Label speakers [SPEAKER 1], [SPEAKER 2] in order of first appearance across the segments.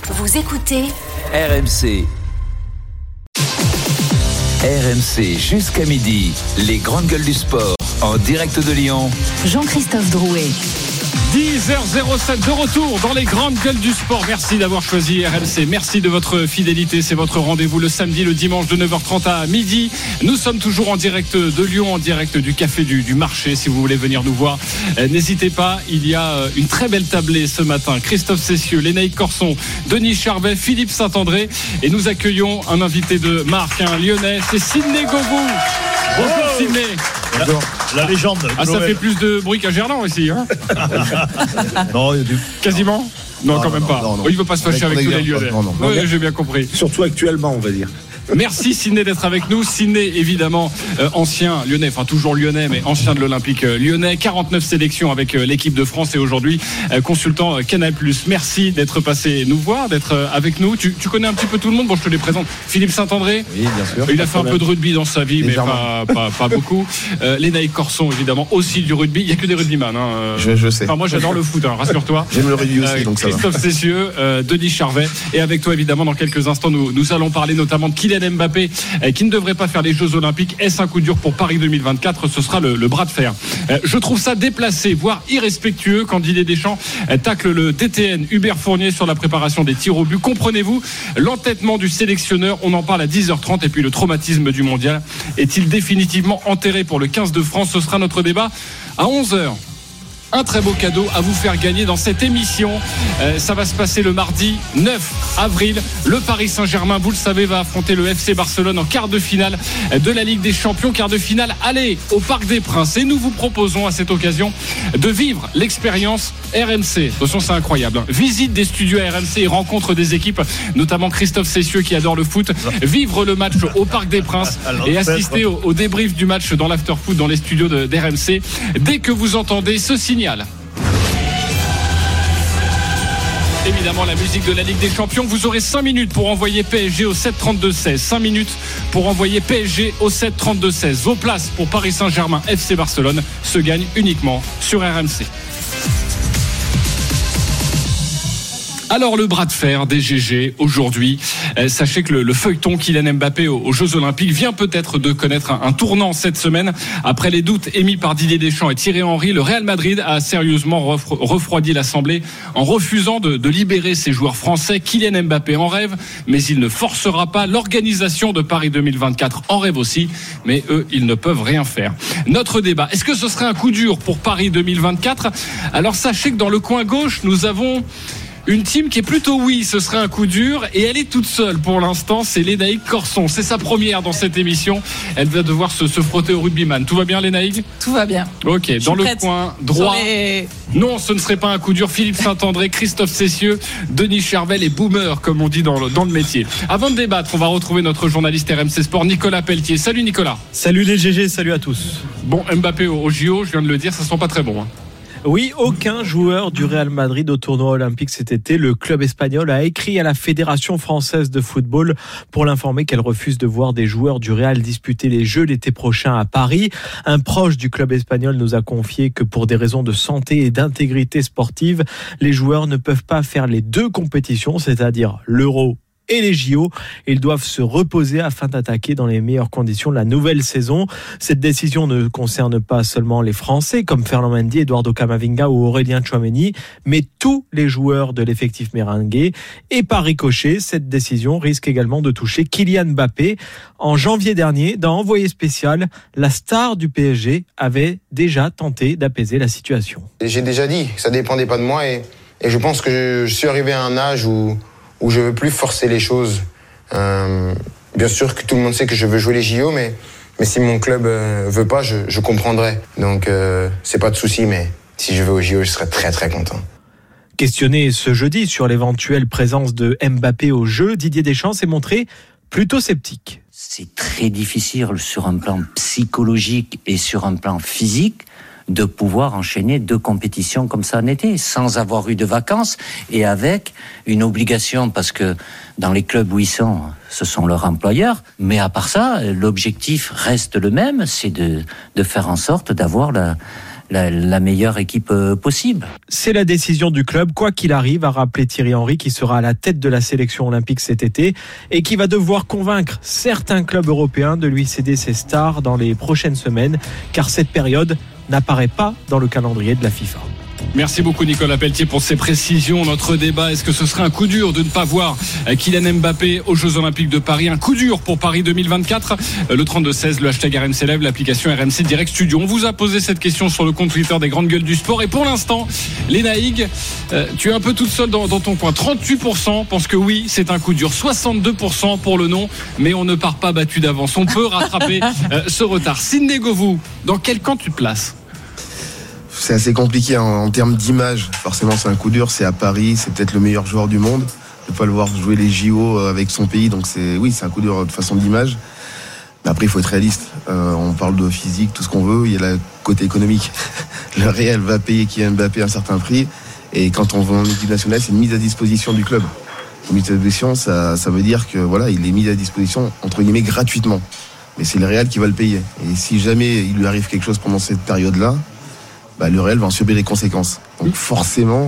[SPEAKER 1] Vous écoutez
[SPEAKER 2] RMC. RMC jusqu'à midi, les grandes gueules du sport en direct de Lyon.
[SPEAKER 1] Jean-Christophe Drouet.
[SPEAKER 3] 10h07 de retour dans les grandes gueules du sport. Merci d'avoir choisi RMC. Merci de votre fidélité. C'est votre rendez-vous le samedi, le dimanche de 9h30 à midi. Nous sommes toujours en direct de Lyon, en direct du café du marché. Si vous voulez venir nous voir, n'hésitez pas. Il y a une très belle tablée ce matin. Christophe Cessieux, Lénaïque Corson, Denis Charvet, Philippe Saint-André. Et nous accueillons un invité de marque, un Lyonnais. C'est Sidney Govou. Bonjour Sidney.
[SPEAKER 4] La légende.
[SPEAKER 3] Ah, ça fait plus de bruit qu'à Gerland ici, hein.
[SPEAKER 4] Non, il y a du...
[SPEAKER 3] Quasiment. Non, quand même pas.
[SPEAKER 4] Non.
[SPEAKER 3] Il ne veut pas se fâcher avec tous les Lyonnais.
[SPEAKER 4] Non.
[SPEAKER 3] Oui, j'ai bien compris.
[SPEAKER 4] Surtout actuellement, on va dire.
[SPEAKER 3] Merci Sidney d'être avec nous. Sidney, évidemment, ancien Lyonnais, enfin toujours Lyonnais, mais ancien de l'Olympique Lyonnais. 49 sélections avec l'équipe de France et aujourd'hui consultant Canal+. Merci d'être passé nous voir, d'être avec nous. Tu connais un petit peu tout le monde. Bon, je te les présente. Philippe Saint-André.
[SPEAKER 4] Oui, bien sûr.
[SPEAKER 3] Il a fait un peu de rugby dans sa vie, mais pas beaucoup. Lénaïque Corson, évidemment, aussi du rugby. Il n'y a que des rugbyman. Hein.
[SPEAKER 4] Je sais.
[SPEAKER 3] Enfin, moi, j'adore le foot, hein, rassure-toi.
[SPEAKER 4] J'aime le rugby aussi, donc ça va.
[SPEAKER 3] Christophe Cessieux, Denis Charvet. Et avec toi, évidemment, dans quelques instants, nous allons parler notamment de Kylian Mbappé, qui ne devrait pas faire les Jeux Olympiques. Est-ce un coup dur pour Paris 2024? Ce sera le bras de fer. Je trouve ça déplacé, voire irrespectueux quand Didier Deschamps tacle le DTN Hubert Fournier sur la préparation des tirs au but. Comprenez-vous l'entêtement du sélectionneur? On en parle à 10h30. Et puis le traumatisme du mondial est-il définitivement enterré pour le 15 de France? Ce sera notre débat à 11h. Un très beau cadeau à vous faire gagner dans cette émission. Ça va se passer le mardi 9 avril. Le Paris Saint-Germain, vous le savez, va affronter le FC Barcelone en quart de finale de la Ligue des Champions. Quart de finale, allez au Parc des Princes. Et nous vous proposons à cette occasion de vivre l'expérience RMC. Attention, c'est incroyable. Visite des studios RMC et rencontre des équipes, notamment Christophe Cessieux qui adore le foot. Vivre le match au Parc des Princes et assister au débrief du match dans l'after-foot dans les studios d'RMC. Dès que vous entendez ce signal. Évidemment, la musique de la Ligue des Champions. Vous aurez 5 minutes pour envoyer PSG au 7-32-16. 5 minutes pour envoyer PSG au 7-32-16. Vos places pour Paris Saint-Germain FC Barcelone se gagnent uniquement sur RMC. Alors le bras de fer des GG aujourd'hui, sachez que le feuilleton Kylian Mbappé aux Jeux Olympiques vient peut-être de connaître un tournant cette semaine. Après les doutes émis par Didier Deschamps et Thierry Henry, le Real Madrid a sérieusement refroidi l'Assemblée en refusant de libérer ses joueurs français. Kylian Mbappé en rêve, mais il ne forcera pas. L'organisation de Paris 2024 en rêve aussi, mais eux, ils ne peuvent rien faire. Notre débat, est-ce que ce serait un coup dur pour Paris 2024 ? Alors sachez que dans le coin gauche, nous avons une team qui est plutôt oui, ce serait un coup dur, et elle est toute seule pour l'instant, c'est Lénaïque Corson. C'est sa première dans cette émission. Elle va devoir se frotter au rugbyman. Tout va bien, Lénaïque ?
[SPEAKER 5] Tout va bien.
[SPEAKER 3] Ok, dans le coin droit. Non, ce ne serait pas un coup dur. Philippe Saint-André, Christophe Cessieux, Denis Charvet, les boomers, comme on dit dans le métier. Avant de débattre, on va retrouver notre journaliste RMC Sport, Nicolas Pelletier. Salut Nicolas.
[SPEAKER 6] Salut les GG, salut à tous.
[SPEAKER 3] Bon, Mbappé au JO, je viens de le dire, ça sent pas très bon, hein.
[SPEAKER 6] Oui, aucun joueur du Real Madrid au tournoi olympique cet été. Le club espagnol a écrit à la Fédération française de football pour l'informer qu'elle refuse de voir des joueurs du Real disputer les Jeux l'été prochain à Paris. Un proche du club espagnol nous a confié que pour des raisons de santé et d'intégrité sportive, les joueurs ne peuvent pas faire les deux compétitions, c'est-à-dire l'Euro et les JO. Ils doivent se reposer afin d'attaquer dans les meilleures conditions la nouvelle saison. Cette décision ne concerne pas seulement les Français comme Ferland Mendy, Eduardo Camavinga ou Aurélien Tchouaméni, mais tous les joueurs de l'effectif merengue. Et par ricochet, cette décision risque également de toucher Kylian Mbappé. En janvier dernier, dans Envoyé spécial, la star du PSG avait déjà tenté d'apaiser la situation.
[SPEAKER 7] J'ai déjà dit que ça ne dépendait pas de moi et je pense que je suis arrivé à un âge où je ne veux plus forcer les choses. Bien sûr que tout le monde sait que je veux jouer les JO, mais si mon club veut pas, je comprendrai. Donc c'est pas de souci, mais si je vais aux JO, je serai très très content.
[SPEAKER 6] Questionné ce jeudi sur l'éventuelle présence de Mbappé aux Jeux, Didier Deschamps s'est montré plutôt sceptique.
[SPEAKER 8] C'est très difficile sur un plan psychologique et sur un plan physique de pouvoir enchaîner 2 compétitions comme ça en été, sans avoir eu de vacances et avec une obligation, parce que dans les clubs où ils sont, ce sont leurs employeurs, mais à part ça, l'objectif reste le même, c'est de faire en sorte d'avoir la meilleure équipe possible.
[SPEAKER 6] C'est la décision du club, quoi qu'il arrive, a rappelé Thierry Henry, qui sera à la tête de la sélection olympique cet été et qui va devoir convaincre certains clubs européens de lui céder ses stars dans les prochaines semaines, car cette période n'apparaît pas dans le calendrier de la FIFA.
[SPEAKER 3] Merci beaucoup Nicolas Pelletier pour ces précisions. Notre débat, est-ce que ce serait un coup dur de ne pas voir Kylian Mbappé aux Jeux Olympiques de Paris? Un coup dur pour Paris 2024. Le 32-16, le hashtag RMC Live, l'application RMC Direct Studio. On vous a posé cette question sur le compte Twitter des Grandes Gueules du Sport. Et pour l'instant, Léna Hig, tu es un peu toute seule dans ton coin. 38% pensent que oui, c'est un coup dur. 62% pour le non. Mais on ne part pas battu d'avance. On peut rattraper ce retard. Sidney Govou, dans quel camp tu te places?
[SPEAKER 5] C'est assez compliqué en termes d'image. Forcément, c'est un coup dur. C'est à Paris. C'est peut-être le meilleur joueur du monde. De ne pas le voir jouer les JO avec son pays. Donc, c'est un coup dur de façon d'image. Mais après, il faut être réaliste. On parle de physique, tout ce qu'on veut. Il y a le côté économique. Le Real va payer Kylian Mbappé un certain prix. Et quand on va en équipe nationale, c'est une mise à disposition du club. Une mise à disposition, ça veut dire que voilà, il est mis à disposition, entre guillemets, gratuitement. Mais c'est le Real qui va le payer. Et si jamais il lui arrive quelque chose pendant cette période-là, le Real va en subir les conséquences. Donc forcément,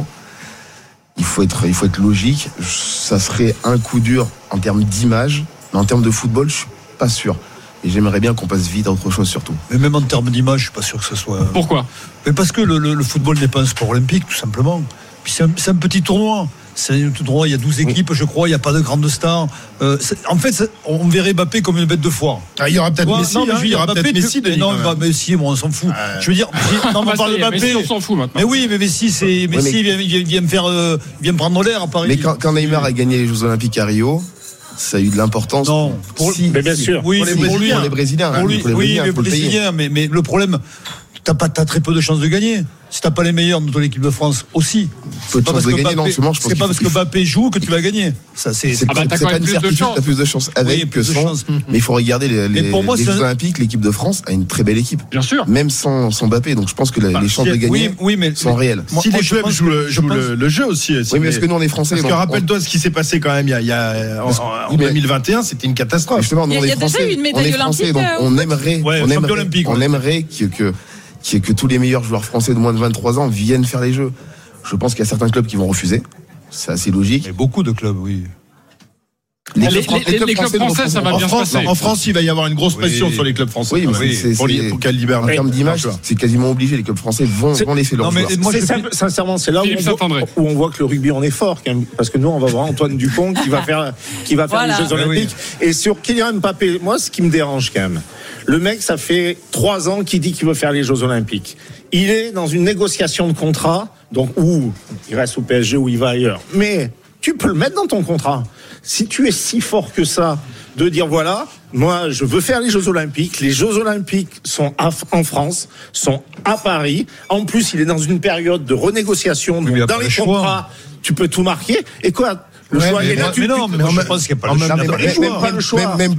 [SPEAKER 5] il faut être logique. Ça serait un coup dur en termes d'image, mais en termes de football, je suis pas sûr. Et j'aimerais bien qu'on passe vite à autre chose surtout.
[SPEAKER 4] Mais même en termes d'image, je suis pas sûr que ce soit.
[SPEAKER 3] Pourquoi?
[SPEAKER 4] Mais parce que le football n'est pas un sport olympique, tout simplement. Puis c'est un petit tournoi. C'est un tournoi, il y a 12 équipes, je crois, il n'y a pas de grandes stars. En fait, on verrait Mbappé comme une bête de foire.
[SPEAKER 9] Il y aura peut-être Messi. Il y aura peut-être Messi.
[SPEAKER 4] Non, Messi, on s'en fout. Je veux dire, non, on parle de Mbappé.
[SPEAKER 3] Messi, on s'en fout maintenant.
[SPEAKER 4] Mais oui, mais Messi, il vient me prendre l'air à Paris.
[SPEAKER 5] Mais quand Neymar a gagné les Jeux Olympiques à Rio, ça a eu de l'importance.
[SPEAKER 4] Non,
[SPEAKER 9] mais bien sûr.
[SPEAKER 4] Oui,
[SPEAKER 5] pour les Brésiliens.
[SPEAKER 4] Oui, mais pour les Brésiliens. Mais le problème, t'as très peu de chances de gagner. Si t'as pas les meilleurs dans ton équipe de France aussi,
[SPEAKER 5] c'est pas parce
[SPEAKER 4] que Mbappé joue que tu vas gagner. Ça, c'est
[SPEAKER 3] pas une certitude.
[SPEAKER 5] T'as plus de chance avec que sans. Mais il faut regarder les Jeux Olympiques. L'équipe de France a une très belle équipe.
[SPEAKER 3] Bien sûr.
[SPEAKER 5] Même sans Mbappé. Donc je pense que les chances de gagner sont réelles.
[SPEAKER 9] Si les clubs jouent le jeu aussi.
[SPEAKER 5] Oui, mais est-ce que nous on est français?
[SPEAKER 9] Parce que rappelle-toi ce qui s'est passé quand même en 2021, c'était une catastrophe.
[SPEAKER 5] Justement, nous on est français. On est français, donc on aimerait que tous les meilleurs joueurs français de moins de 23 ans viennent faire les Jeux. Je pense qu'il y a certains clubs qui vont refuser. C'est assez logique.
[SPEAKER 4] Et beaucoup de clubs, oui.
[SPEAKER 3] Les clubs français, ça va bien se passer.
[SPEAKER 9] En France, il va y avoir une grosse pression sur les clubs français.
[SPEAKER 5] Oui, pour qu'elle libère. En termes d'image, c'est quasiment obligé. Les clubs français vont laisser leurs joueurs.
[SPEAKER 9] Sincèrement, c'est là où on voit que le rugby en est fort. Parce que nous, on va voir Antoine Dupont qui va faire les Jeux Olympiques. Et sur Kylian Mbappé, moi, ce qui me dérange quand même, le mec, ça fait 3 ans qu'il dit qu'il veut faire les Jeux Olympiques. Il est dans une négociation de contrat, donc où il reste au PSG ou il va ailleurs. Mais tu peux le mettre dans ton contrat. Si tu es si fort que ça, de dire voilà, moi je veux faire les Jeux Olympiques. Les Jeux Olympiques sont en France, sont à Paris. En plus, il est dans une période de renégociation. Donc dans les contrats, tu peux tout marquer. Et quoi? Le choix est là.
[SPEAKER 4] Je pense qu'il n'y a pas le choix.
[SPEAKER 5] Même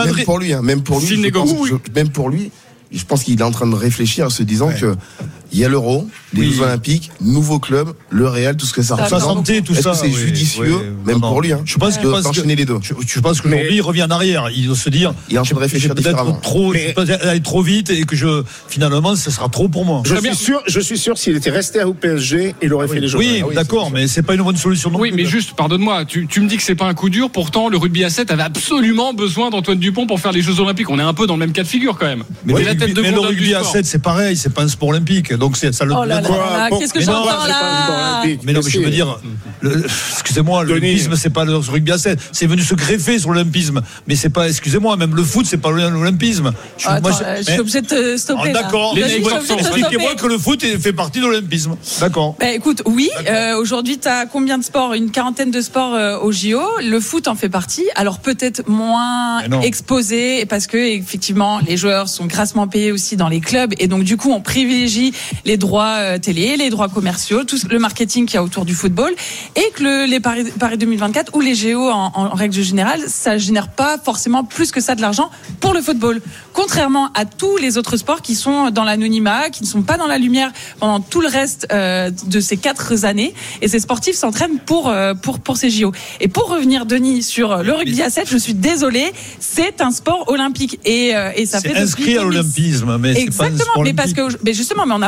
[SPEAKER 5] pour lui, je pense qu'il est en train de réfléchir en se disant que il y a l'Euro, les Jeux Olympiques, nouveau club, le Real, tout ce que ça
[SPEAKER 4] représente. Sa santé, tout ça.
[SPEAKER 5] C'est judicieux, même pour lui.
[SPEAKER 4] Je pense
[SPEAKER 5] d'enchaîner les deux.
[SPEAKER 4] Je pense qu'aujourd'hui, il revient en arrière. Il doit se dire,
[SPEAKER 5] il est en train de réfléchir différemment.
[SPEAKER 4] Je peux aller trop vite et que finalement, ce sera trop pour moi.
[SPEAKER 9] Je suis sûr, s'il était resté au PSG, il aurait fait les Jeux.
[SPEAKER 4] Oui, d'accord, mais c'est pas une bonne solution non plus.
[SPEAKER 3] Oui, mais juste, pardonne-moi, tu me dis que c'est pas un coup dur. Pourtant, le rugby à 7 avait absolument besoin d'Antoine Dupont pour faire les Jeux Olympiques. On est un peu dans le même cas de figure quand même.
[SPEAKER 4] Mais le rugby à 7, c'est pareil, c'est pas un sport olympique. Donc ça le.
[SPEAKER 10] Qu'est-ce que j'entends là?
[SPEAKER 4] Mais non, mais je veux dire, excusez-moi, l'olympisme, c'est pas le rugby à 7. C'est venu se greffer sur l'olympisme. Mais c'est pas, excusez-moi, même le foot, c'est pas l'olympisme.
[SPEAKER 10] Je suis obligé de te stopper.
[SPEAKER 4] D'accord. Expliquez-moi que le foot fait partie de l'olympisme. D'accord.
[SPEAKER 10] Écoute, oui, aujourd'hui, tu as combien de sports? Une quarantaine de sports au JO. Le foot en fait partie. Alors peut-être moins exposé parce que effectivement, les joueurs sont grassement payés aussi dans les clubs et donc du coup, on privilégie les droits télé, les droits commerciaux, tout le marketing qu'il y a autour du football et que les Paris 2024 ou les JO en règle générale, ça génère pas forcément plus que ça de l'argent pour le football. Contrairement à tous les autres sports qui sont dans l'anonymat, qui ne sont pas dans la lumière pendant tout le reste de ces 4 années et ces sportifs s'entraînent pour ces JO. Et pour revenir, Denis, sur le rugby à 7, je suis désolée, c'est un sport olympique et ça fait
[SPEAKER 4] inscrit à l'olympisme, mais
[SPEAKER 10] exactement,
[SPEAKER 4] c'est pas un sport
[SPEAKER 10] mais parce que justement, mais on a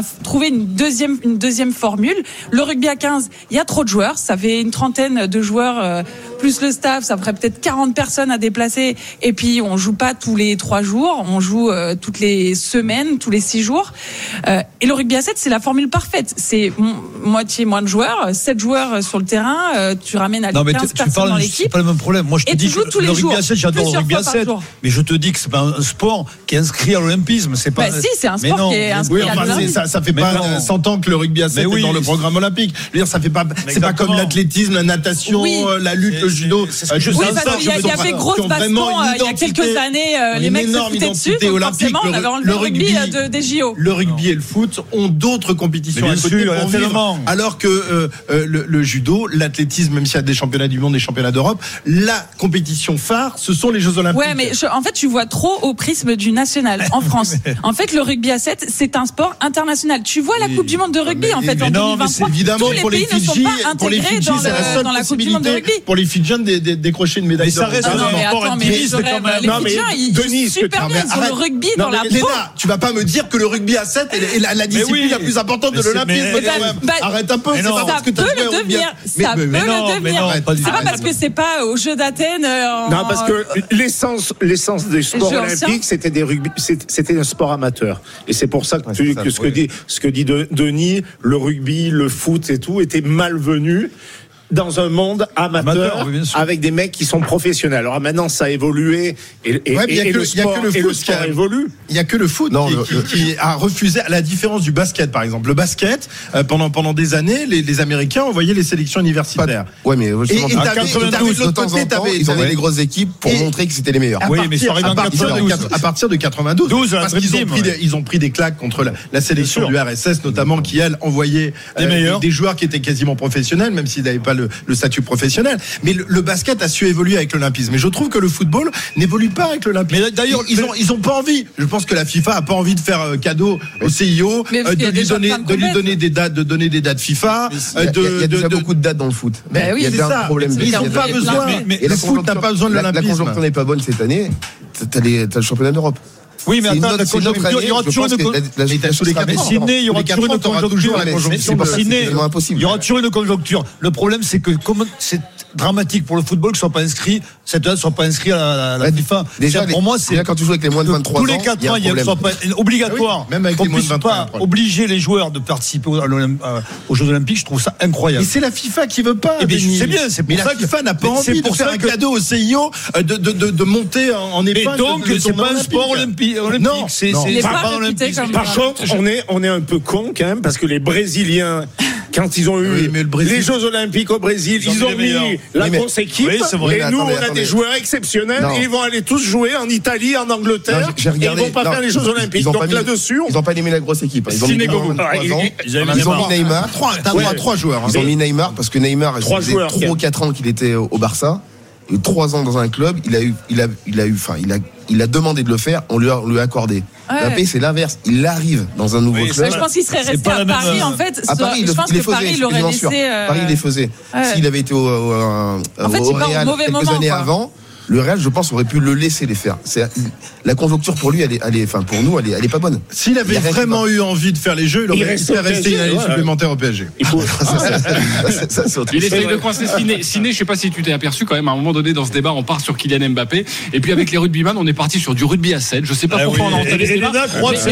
[SPEAKER 10] trouver une deuxième formule. Le rugby à 15, il y a trop de joueurs. Ça fait une trentaine de joueurs, plus le staff. Ça ferait peut-être 40 personnes à déplacer. Et puis, on joue pas tous les 3 jours. On joue toutes les semaines, tous les 6 jours. Et le rugby à 7, c'est la formule parfaite. C'est moitié moins de joueurs, 7 joueurs sur le terrain. Tu ramènes à 15 personnes dans l'équipe.
[SPEAKER 4] C'est pas le même problème. Moi, je te dis que le rugby à 7, j'adore le rugby à 7. Mais je te dis que c'est pas un sport qui est inscrit à l'olympisme. C'est pas.
[SPEAKER 10] Si, c'est un sport qui est inscrit à l'olympisme.
[SPEAKER 11] Ça fait pas 100 ans que le rugby à 7 est dans le programme olympique. Je veux dire, ça fait pas. C'est pas comme l'athlétisme, la natation, la lutte, le judo.
[SPEAKER 10] Il y avait grosse baston il y a quelques années. Les mecs se foutaient dessus. Forcément, on avait enlevé le rugby des JO.
[SPEAKER 11] Le rugby et le foot ont d'autres compétitions à côté pour vivre. Alors que le judo, l'athlétisme, même s'il y a des championnats du monde, des championnats d'Europe, la compétition phare, ce sont les Jeux Olympiques.
[SPEAKER 10] Ouais, mais en fait, tu vois trop au prisme du national en France. En fait, le rugby à 7, c'est un sport international. Tu vois la Coupe du monde de rugby en fait en 2023.
[SPEAKER 11] Évidemment,
[SPEAKER 10] tous les pays ne sont pas intégrés dans la Coupe du monde de rugby.
[SPEAKER 11] Pour les Fidjiens, décrocher une médaille d'or.
[SPEAKER 10] Mais ça reste un sport intimiste quand même. Les Fidjiens, ils sont super bien. Ils ont le rugby dans la peau.
[SPEAKER 11] Léna, tu vas pas me dire que le rugby à 7 est la discipline la plus importante de l'olympisme. Arrête un peu.
[SPEAKER 10] Ça peut le devenir. Ça peut le devenir. C'est pas parce que c'est pas aux Jeux d'Athènes.
[SPEAKER 9] Non, parce que l'essence des sports olympiques, c'était un sport amateur. Et c'est pour ça que ce que dit Denis, le rugby, le foot et tout, était malvenu dans un monde amateur avec des mecs qui sont professionnels. Alors maintenant, ça a évolué et le sport évolue.
[SPEAKER 11] Il n'y a que le foot qui a refusé, à la différence du basket, par exemple. Le basket, pendant des années, les Américains envoyaient les sélections universitaires.
[SPEAKER 5] Ouais, mais justement,
[SPEAKER 11] et de temps en temps,
[SPEAKER 5] ils avaient les grosses équipes pour montrer que c'était les meilleurs.
[SPEAKER 11] Oui, mais à partir de 92, parce qu'ils ont pris des claques contre la sélection du RSS, notamment, qui, elle, envoyait des joueurs qui étaient quasiment professionnels, même s'ils n'avaient pas le statut professionnel. Mais le basket a su évoluer avec l'olympisme. Mais je trouve que le football n'évolue pas avec l'olympisme. Mais d'ailleurs, ils ont pas envie. Je pense que la FIFA a pas envie de faire cadeau au CIO, de lui donner des dates FIFA.
[SPEAKER 5] Il y a déjà beaucoup de dates dans le foot.
[SPEAKER 11] Il y a un problème. Ils n'ont pas besoin. Mais le foot n'a pas besoin de l'olympisme.
[SPEAKER 5] La conjoncture n'est pas bonne cette année. T'as le championnat d'Europe.
[SPEAKER 4] Oui, mais attends, il y aura toujours une conjoncture. Le problème, c'est que comme c'est dramatique pour le football que ce soit pas inscrit, cette date soit pas inscrit à la FIFA.
[SPEAKER 5] Déjà, pour moi, c'est quand tu joues avec les moins de 23 ans.
[SPEAKER 4] Tous les 4 ans, il soit pas obligatoire.
[SPEAKER 11] Même avec les moins de 23 ans.
[SPEAKER 4] Obliger les joueurs de participer aux Jeux Olympiques, je trouve ça incroyable.
[SPEAKER 11] Et c'est la FIFA qui veut pas.
[SPEAKER 4] C'est bien, c'est pour ça
[SPEAKER 11] que la FIFA n'a pas envie de faire un cadeau au CIO de monter en épingle.
[SPEAKER 4] Et donc, c'est pas un sport olympique.
[SPEAKER 11] Non,
[SPEAKER 4] c'est
[SPEAKER 10] pas olympique.
[SPEAKER 9] Par contre, on est un peu con quand même parce que les Brésiliens, quand ils ont eu les Jeux Olympiques au Brésil, ils ont mis la grosse équipe. Et nous, on a des joueurs exceptionnels et ils vont aller tous jouer en Italie, en Angleterre. Et ils vont pas faire les Jeux Olympiques. Donc là-dessus,
[SPEAKER 5] ils n'ont pas aimé la grosse équipe. Ils ont mis Neymar.
[SPEAKER 11] T'as 3 joueurs.
[SPEAKER 5] Ils ont mis Neymar parce que Neymar, ça faisait 3 ou 4 ans qu'il était au Barça. 3 ans dans un club, il a demandé de le faire, on lui a accordé. Mbappé, c'est l'inverse. Il arrive dans un nouveau club.
[SPEAKER 10] Je pense qu'il serait resté à Paris, en fait.
[SPEAKER 5] À Paris,
[SPEAKER 10] je pense que Paris l'aurait laissé.
[SPEAKER 5] Paris, il les faisait. S'il avait été au Real quelques années avant, le Real, je pense, aurait pu le laisser les faire. La conjoncture pour lui, pour nous, elle est pas bonne.
[SPEAKER 11] S'il avait vraiment eu envie de faire les jeux, il aurait resté une année supplémentaire au PSG.
[SPEAKER 3] Il essaye de coincer Ciné. Je sais pas si tu t'es aperçu quand même, à un moment donné dans ce débat, on part sur Kylian Mbappé. Et puis avec les rugbyman, on est parti sur du rugby à 7. Je sais pas pourquoi on a entendu ce débat.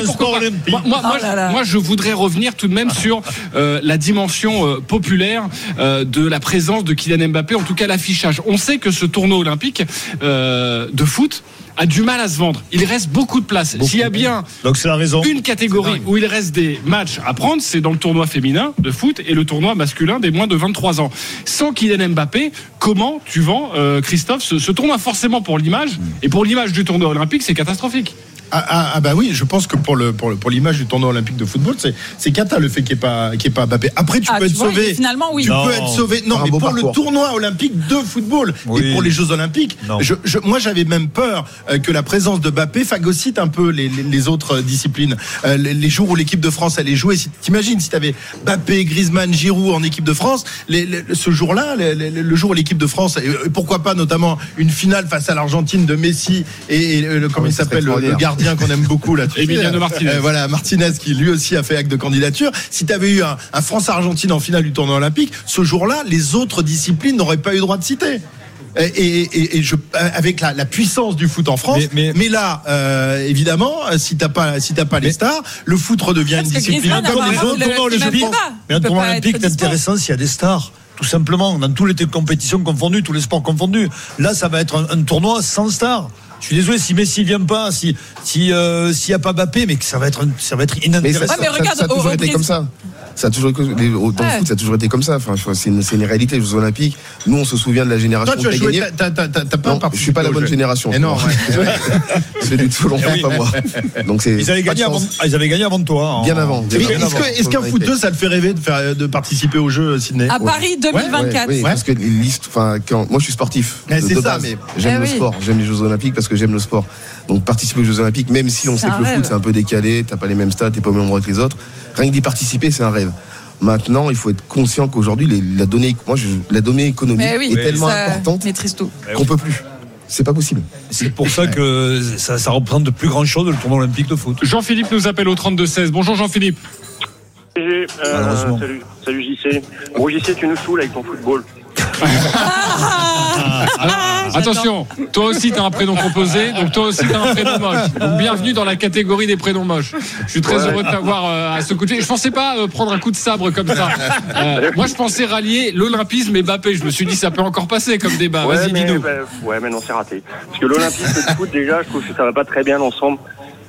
[SPEAKER 3] Moi, je voudrais revenir tout de même sur la dimension populaire de la présence de Kylian Mbappé, en tout cas l'affichage. On sait que ce tournoi olympique de foot a du mal à se vendre. Il reste beaucoup de place. S'il y a bien une catégorie où il reste des matchs à prendre, c'est dans le tournoi féminin de foot et le tournoi masculin des moins de 23 ans. Sans Kylian Mbappé, comment tu vends, Christophe, ce tournoi? Forcément pour l'image, et pour l'image du tournoi olympique, c'est catastrophique.
[SPEAKER 11] Bah oui, je pense que pour l'image du tournoi olympique de football, c'est cata le fait qu'il n'y ait pas Mbappé. Après, tu peux être sauvé.
[SPEAKER 10] Finalement, oui.
[SPEAKER 11] Tu peux être sauvé. Non, mais pour le tournoi olympique de football et pour les Jeux olympiques, moi j'avais même peur que la présence de Mbappé phagocyte un peu les autres disciplines. Les jours où l'équipe de France allait jouer, t'imagines si t'avais Mbappé, Griezmann, Giroud en équipe de France, ce jour-là, le jour où l'équipe de France, et pourquoi pas notamment une finale face à l'Argentine de Messi et comment il s'appelle, le gardien gardien qu'on aime beaucoup là.
[SPEAKER 3] Emiliano Martinez.
[SPEAKER 11] Voilà, Martinez qui lui aussi a fait acte de candidature. Si tu avais eu un France-Argentine en finale du tournoi olympique, ce jour-là, les autres disciplines n'auraient pas eu droit de citer. Et avec la puissance du foot en France, mais là, évidemment, si t'as pas les stars, le foot redevient une discipline comme les autres.
[SPEAKER 4] Mais un tournoi olympique, c'est intéressant s'il y a des stars. Tout simplement, dans toutes les compétitions confondues, tous les sports confondus. Là, ça va être un tournoi sans stars. Je suis désolé si Messi vient pas, s'il y a pas Mbappé, mais que ça va être inintéressant.
[SPEAKER 5] Mais ça a toujours été comme ça. Ça a toujours, dans le foot, ça a toujours été comme ça. Enfin, c'est une réalité, les Jeux Olympiques. Nous, on se souvient de la génération.
[SPEAKER 11] Toi, tu as joué, t'as pas
[SPEAKER 5] non, je suis pas la bonne génération.
[SPEAKER 11] Et non,
[SPEAKER 5] c'est du tout long, pas moi. Donc
[SPEAKER 4] ils avaient gagné avant toi.
[SPEAKER 5] Bien avant.
[SPEAKER 11] Est-ce qu'un footeux, ça te fait rêver de participer aux Jeux, Sydney?
[SPEAKER 10] À Paris 2024.
[SPEAKER 5] Oui, parce que moi, je suis sportif.
[SPEAKER 11] C'est ça, mais
[SPEAKER 5] j'aime le sport. J'aime les Jeux Olympiques parce que j'aime le sport. Donc, participer aux Jeux Olympiques, même si on sait que le foot, c'est un peu décalé, t'as pas les mêmes stats, t'es pas au même endroit que les autres. Rien que d'y participer, c'est un rêve. Maintenant, il faut être conscient qu'aujourd'hui, la donnée économique est tellement importante qu'on peut plus. C'est pas possible.
[SPEAKER 4] C'est pour ça que ça représente de plus grand chose le tournoi olympique de foot.
[SPEAKER 3] Jean-Philippe nous appelle au 32-16. Bonjour Jean-Philippe.
[SPEAKER 12] Salut JC. Bon JC, tu nous saoules avec ton football.
[SPEAKER 3] Attention, toi aussi t'as un prénom composé, donc toi aussi t'as un prénom moche. Donc bienvenue dans la catégorie des prénoms moches. Je suis très heureux de t'avoir à ce côté. Je pensais pas prendre un coup de sabre comme ça. Moi je pensais rallier l'olympisme et Mbappé. Je me suis dit ça peut encore passer comme débat. Vas-y, dis-nous.
[SPEAKER 12] Mais non, c'est raté. Parce que l'olympisme et le foot, déjà, je trouve que ça va pas très bien ensemble.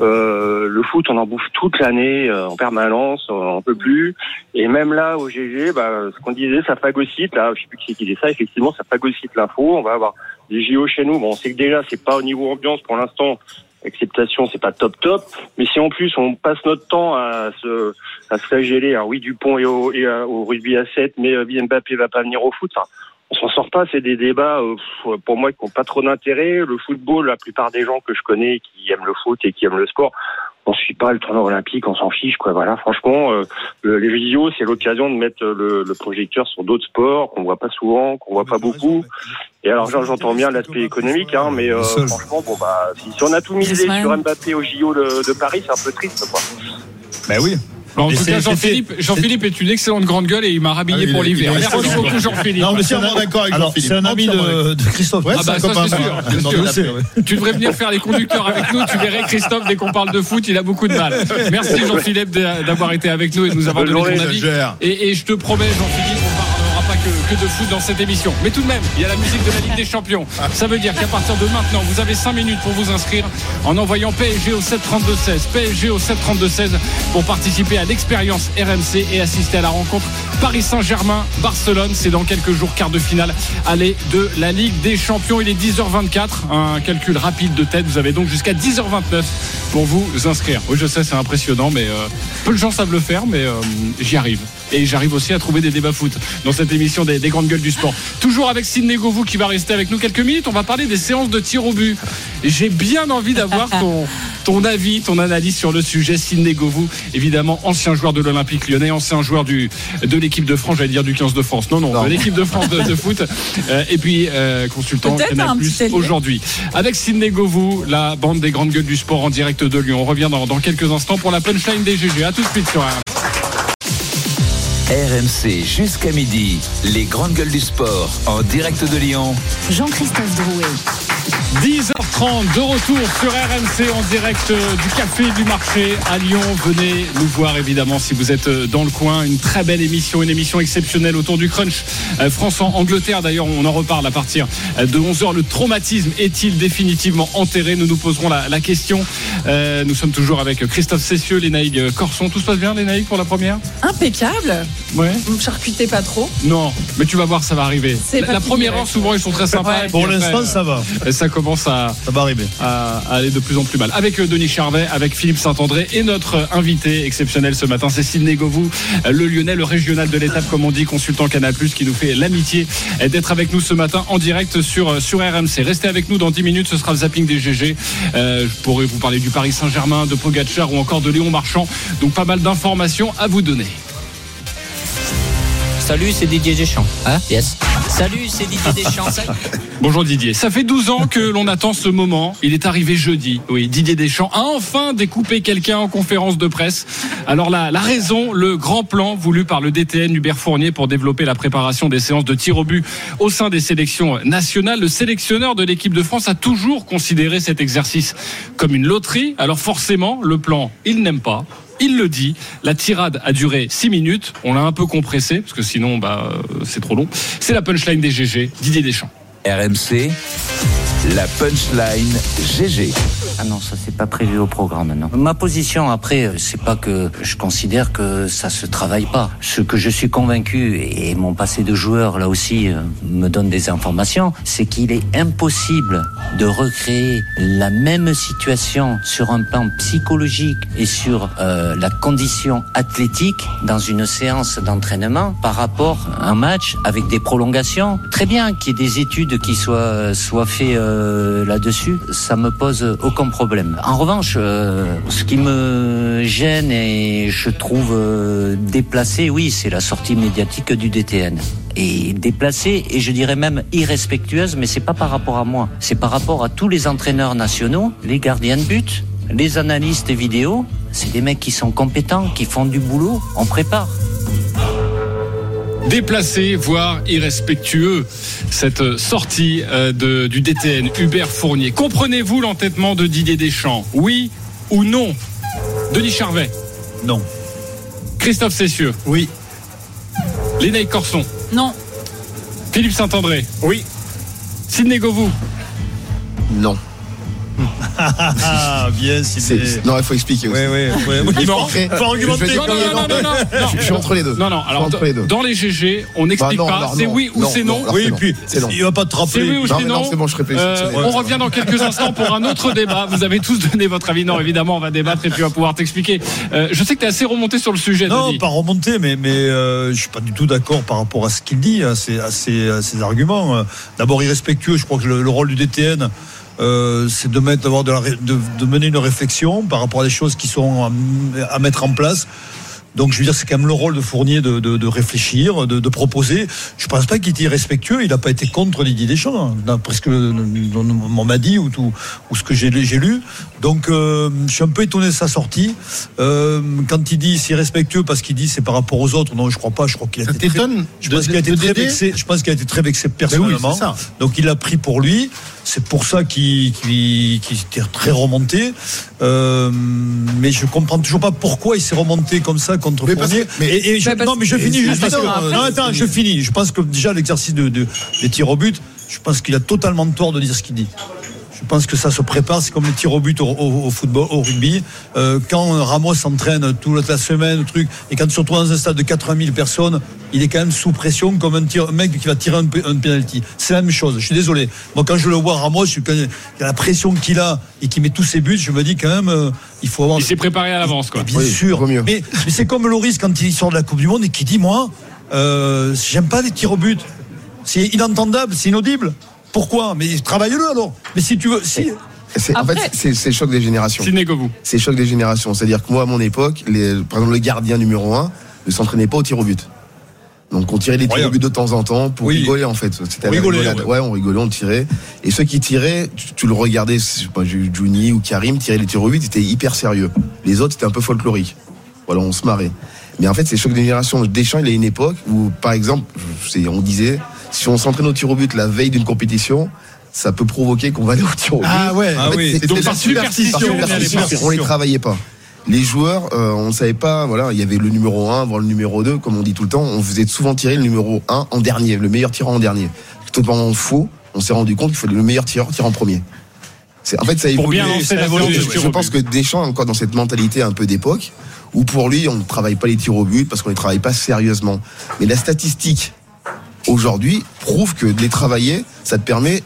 [SPEAKER 12] Le foot, on en bouffe toute l'année, en permanence, on peut plus. Et même là, au GG, ce qu'on disait, ça phagocyte. Là, je sais plus qui disait ça. Effectivement, ça phagocyte l'info. On va avoir des JO chez nous. Bon, on sait que déjà, c'est pas au niveau ambiance pour l'instant. Acceptation, c'est pas top. Mais si en plus on passe notre temps à se flageller, oui, Dupont et au rugby à 7, mais Mbappé va pas venir au foot. Enfin, on s'en sort pas, c'est des débats pour moi qui n'ont pas trop d'intérêt. Le football, la plupart des gens que je connais qui aiment le foot et qui aiment le sport, on suit pas le tournoi olympique, on s'en fiche, quoi. Voilà, franchement, les vidéos, c'est l'occasion de mettre le projecteur sur d'autres sports qu'on voit pas souvent, qu'on voit pas beaucoup. Et alors j'entends bien l'aspect économique, mais franchement, si on a tout misé sur Mbappé au JO de Paris, c'est un peu triste, quoi.
[SPEAKER 4] Ben oui.
[SPEAKER 3] En tout cas, Jean-Philippe est une excellente grande gueule et il m'a rhabillé pour l'hiver. Merci beaucoup, Jean-Philippe.
[SPEAKER 11] Non, mais c'est d'accord avec Jean-Philippe.
[SPEAKER 4] C'est un ami de Christophe.
[SPEAKER 3] Ouais, ça, c'est sûr. Tu devrais venir faire les conducteurs avec nous. Tu verrais Christophe, dès qu'on parle de foot, il a beaucoup de mal. Merci Jean-Philippe d'avoir été avec nous et de nous avoir donné ton avis. Et je te promets, Jean-Philippe, on parlera pas que de foot dans cette émission. Mais tout de même, il y a la musique de la Ligue des Champions. Ça veut dire qu'à partir de maintenant, vous avez 5 minutes pour vous inscrire en envoyant PSG au 732-16. PSG au 732-16 pour participer à l'expérience RMC et assister à la rencontre Paris Saint-Germain-Barcelone. C'est dans quelques jours, quart de finale aller de la Ligue des Champions. Il est 10h24, un calcul rapide de tête. Vous avez donc jusqu'à 10h29 pour vous inscrire. Oui, je sais, c'est impressionnant, mais peu de gens savent le faire, mais j'y arrive. Et j'arrive aussi à trouver des débats foot dans cette émission des grandes gueules du sport. Toujours avec Sydney Govou qui va rester avec nous quelques minutes. On va parler des séances de tir au but. J'ai bien envie d'avoir ton avis, ton analyse sur le sujet. Sydney Govou, évidemment, ancien joueur de l'Olympique Lyonnais, ancien joueur de l'équipe de France, j'allais dire du 15 de France. Non, de l'équipe de France de foot. Et puis, consultant Canal+ aujourd'hui. Avec Sydney Govou, la bande des grandes gueules du sport en direct de Lyon. On revient dans quelques instants pour la punchline des GG. À tout de suite sur RMC.
[SPEAKER 2] RMC jusqu'à midi, les grandes gueules du sport en direct de Lyon.
[SPEAKER 1] Jean-Christophe Drouet.
[SPEAKER 3] 10h30 de retour sur RMC en direct du Café du Marché à Lyon. Venez nous voir évidemment si vous êtes dans le coin. Une très belle émission, une émission exceptionnelle autour du crunch France-Angleterre. D'ailleurs, on en reparle à partir de 11h. Le traumatisme est-il définitivement enterré? Nous nous poserons la question. Nous sommes toujours avec Christophe Cessieux, Lénaïg Corson. Tout se passe bien, Lénaïg, pour la première?
[SPEAKER 10] Impeccable.
[SPEAKER 3] Ouais.
[SPEAKER 10] Vous me charcutez pas trop?
[SPEAKER 3] Non, mais tu vas voir, ça va arriver. La première heure, souvent, ils sont très sympas.
[SPEAKER 4] Pour l'instant, ça va.
[SPEAKER 3] Ça commence à aller de plus en plus mal. Avec Denis Charvet, avec Philippe Saint-André et notre invité exceptionnel ce matin, c'est Sydney Govou, le Lyonnais, le régional de l'étape, comme on dit, consultant Canal+, qui nous fait l'amitié d'être avec nous ce matin en direct sur RMC. Restez avec nous dans 10 minutes, ce sera le zapping des GG. Je pourrais vous parler du Paris Saint-Germain, de Pogacar ou encore de Léon Marchand. Donc pas mal d'informations à vous donner.
[SPEAKER 8] Salut, c'est Didier Deschamps. Yes. Salut, c'est Didier Deschamps.
[SPEAKER 3] Bonjour Didier. Ça fait 12 ans que l'on attend ce moment. Il est arrivé jeudi. Oui, Didier Deschamps a enfin découpé quelqu'un en conférence de presse. Alors la raison, le grand plan voulu par le DTN Hubert Fournier pour développer la préparation des séances de tir au but au sein des sélections nationales. Le sélectionneur de l'équipe de France a toujours considéré cet exercice comme une loterie. Alors forcément, le plan, il n'aime pas. Il le dit, la tirade a duré 6 minutes. On l'a un peu compressé, parce que sinon, c'est trop long. C'est la punchline des GG, Didier Deschamps.
[SPEAKER 2] RMC, la punchline GG.
[SPEAKER 8] Ah non, ça c'est pas prévu au programme, non. Ma position après, c'est pas que je considère que ça se travaille pas. Ce que je suis convaincu, et mon passé de joueur là aussi me donne des informations, c'est qu'il est impossible de recréer la même situation sur un plan psychologique et sur la condition athlétique dans une séance d'entraînement par rapport à un match avec des prolongations. Très bien qu'il y ait des études qui soient faites là-dessus, ça me pose aucun problème. En revanche, ce qui me gêne et je trouve déplacé, oui, c'est la sortie médiatique du DTN. Et déplacée, et je dirais même irrespectueuse, mais c'est pas par rapport à moi, c'est par rapport à tous les entraîneurs nationaux, les gardiens de but, les analystes vidéo. C'est des mecs qui sont compétents, qui font du boulot, on prépare.
[SPEAKER 3] Déplacé, voire irrespectueux, cette sortie du DTN Hubert Fournier. Comprenez-vous l'entêtement de Didier Deschamps? Oui ou non? Denis Charvet?
[SPEAKER 4] Non.
[SPEAKER 3] Christophe Cessieux?
[SPEAKER 4] Oui.
[SPEAKER 3] Lénaï Corson?
[SPEAKER 10] Non.
[SPEAKER 3] Philippe Saint-André?
[SPEAKER 9] Oui.
[SPEAKER 3] Sidney Govou?
[SPEAKER 5] Non.
[SPEAKER 4] Bien,
[SPEAKER 5] non, il faut expliquer aussi.
[SPEAKER 4] Il faut argumenter.
[SPEAKER 5] Je suis entre les deux.
[SPEAKER 3] Non, alors dans les GG, on n'explique pas. C'est oui ou c'est non.
[SPEAKER 4] Oui, et puis il va pas te rappeler.
[SPEAKER 3] C'est oui ou c'est non.
[SPEAKER 5] C'est bon, je réfléchis.
[SPEAKER 3] On revient dans quelques instants pour un autre débat. Vous avez tous donné votre avis. Non, évidemment, on va débattre et puis on va pouvoir t'expliquer. Je sais que tu es assez remonté sur le sujet.
[SPEAKER 4] Non,
[SPEAKER 3] Denis.
[SPEAKER 4] pas remonté, mais je suis pas du tout d'accord par rapport à ce qu'il dit, à ses arguments. D'abord irrespectueux. Je crois que le rôle du DTN, c'est de mener une réflexion par rapport à des choses qui sont à mettre en place. Donc je veux dire, c'est quand même le rôle de Fournier de réfléchir, de proposer. Je pense pas qu'il était irrespectueux. Il n'a pas été contre Didier Deschamps, d'après ce que on m'a dit ou ce que j'ai lu. Donc je suis un peu étonné de sa sortie. Quand il dit c'est irrespectueux parce qu'il dit c'est par rapport aux autres, non, je crois pas. Je crois qu'il a été je pense qu'il a été très vexé. Je pense qu'il a été très vexé personnellement. Oui, donc il l'a pris pour lui. C'est pour ça qu'il était très remonté. Mais je comprends toujours pas pourquoi il s'est remonté comme ça contre Fournier. Je finis juste parce que. Non, attends, je finis. Je pense que déjà l'exercice des tirs au but, je pense qu'il a totalement tort de dire ce qu'il dit. Je pense que ça se prépare, c'est comme les tirs au but au football, au rugby. Quand Ramos s'entraîne toute la semaine, et quand il se retrouve dans un stade de 80 000 personnes, il est quand même sous pression comme un mec qui va tirer un penalty. C'est la même chose. Je suis désolé. Moi, quand je le vois Ramos, quand il y a la pression qu'il a et qu'il met tous ses buts, je me dis quand même, il faut avoir.
[SPEAKER 3] Il s'est préparé à l'avance, quoi.
[SPEAKER 4] Bien sûr. Mais c'est comme Loris quand il sort de la Coupe du Monde et qui dit moi, j'aime pas les tirs au but. C'est inentendable, c'est inaudible. Pourquoi? Mais travaille-le alors. Mais si tu veux, si.
[SPEAKER 5] En fait, c'est le choc des générations.
[SPEAKER 3] C'est
[SPEAKER 5] le choc des générations. C'est-à-dire que moi, à mon époque, par exemple, le gardien numéro 1 ne s'entraînait pas au tir au but. Donc on tirait des tirs au but de temps en temps pour rigoler en fait. C'était rigolade. Ouais, on rigolait, on tirait. Et ceux qui tiraient, tu le regardais, je sais pas, Juni ou Karim tirer les tirs au but, c'était hyper sérieux. Les autres, c'était un peu folklorique. Voilà, on se marrait. Mais en fait, c'est le choc des générations. Deschamps, il a une époque où, par exemple, on disait, si on s'entraîne au tir au but la veille d'une compétition, ça peut provoquer qu'on va aller au tir au but.
[SPEAKER 4] Ah ouais,
[SPEAKER 5] c'était
[SPEAKER 3] donc par superstition,
[SPEAKER 5] on les travaillait pas. Les joueurs, on ne savait pas, voilà, il y avait le numéro 1, voire le numéro 2, comme on dit tout le temps. On faisait souvent tirer le numéro 1 en dernier, le meilleur tireur en dernier. Totalement faux. On s'est rendu compte qu'il fallait le meilleur tireur tirer en premier. En fait, ça évolue. Je pense que Deschamps est encore dans cette mentalité un peu d'époque, où pour lui, on ne travaille pas les tirs au but parce qu'on ne les travaille pas sérieusement. Mais la statistique, aujourd'hui, prouve que de les travailler, ça te permet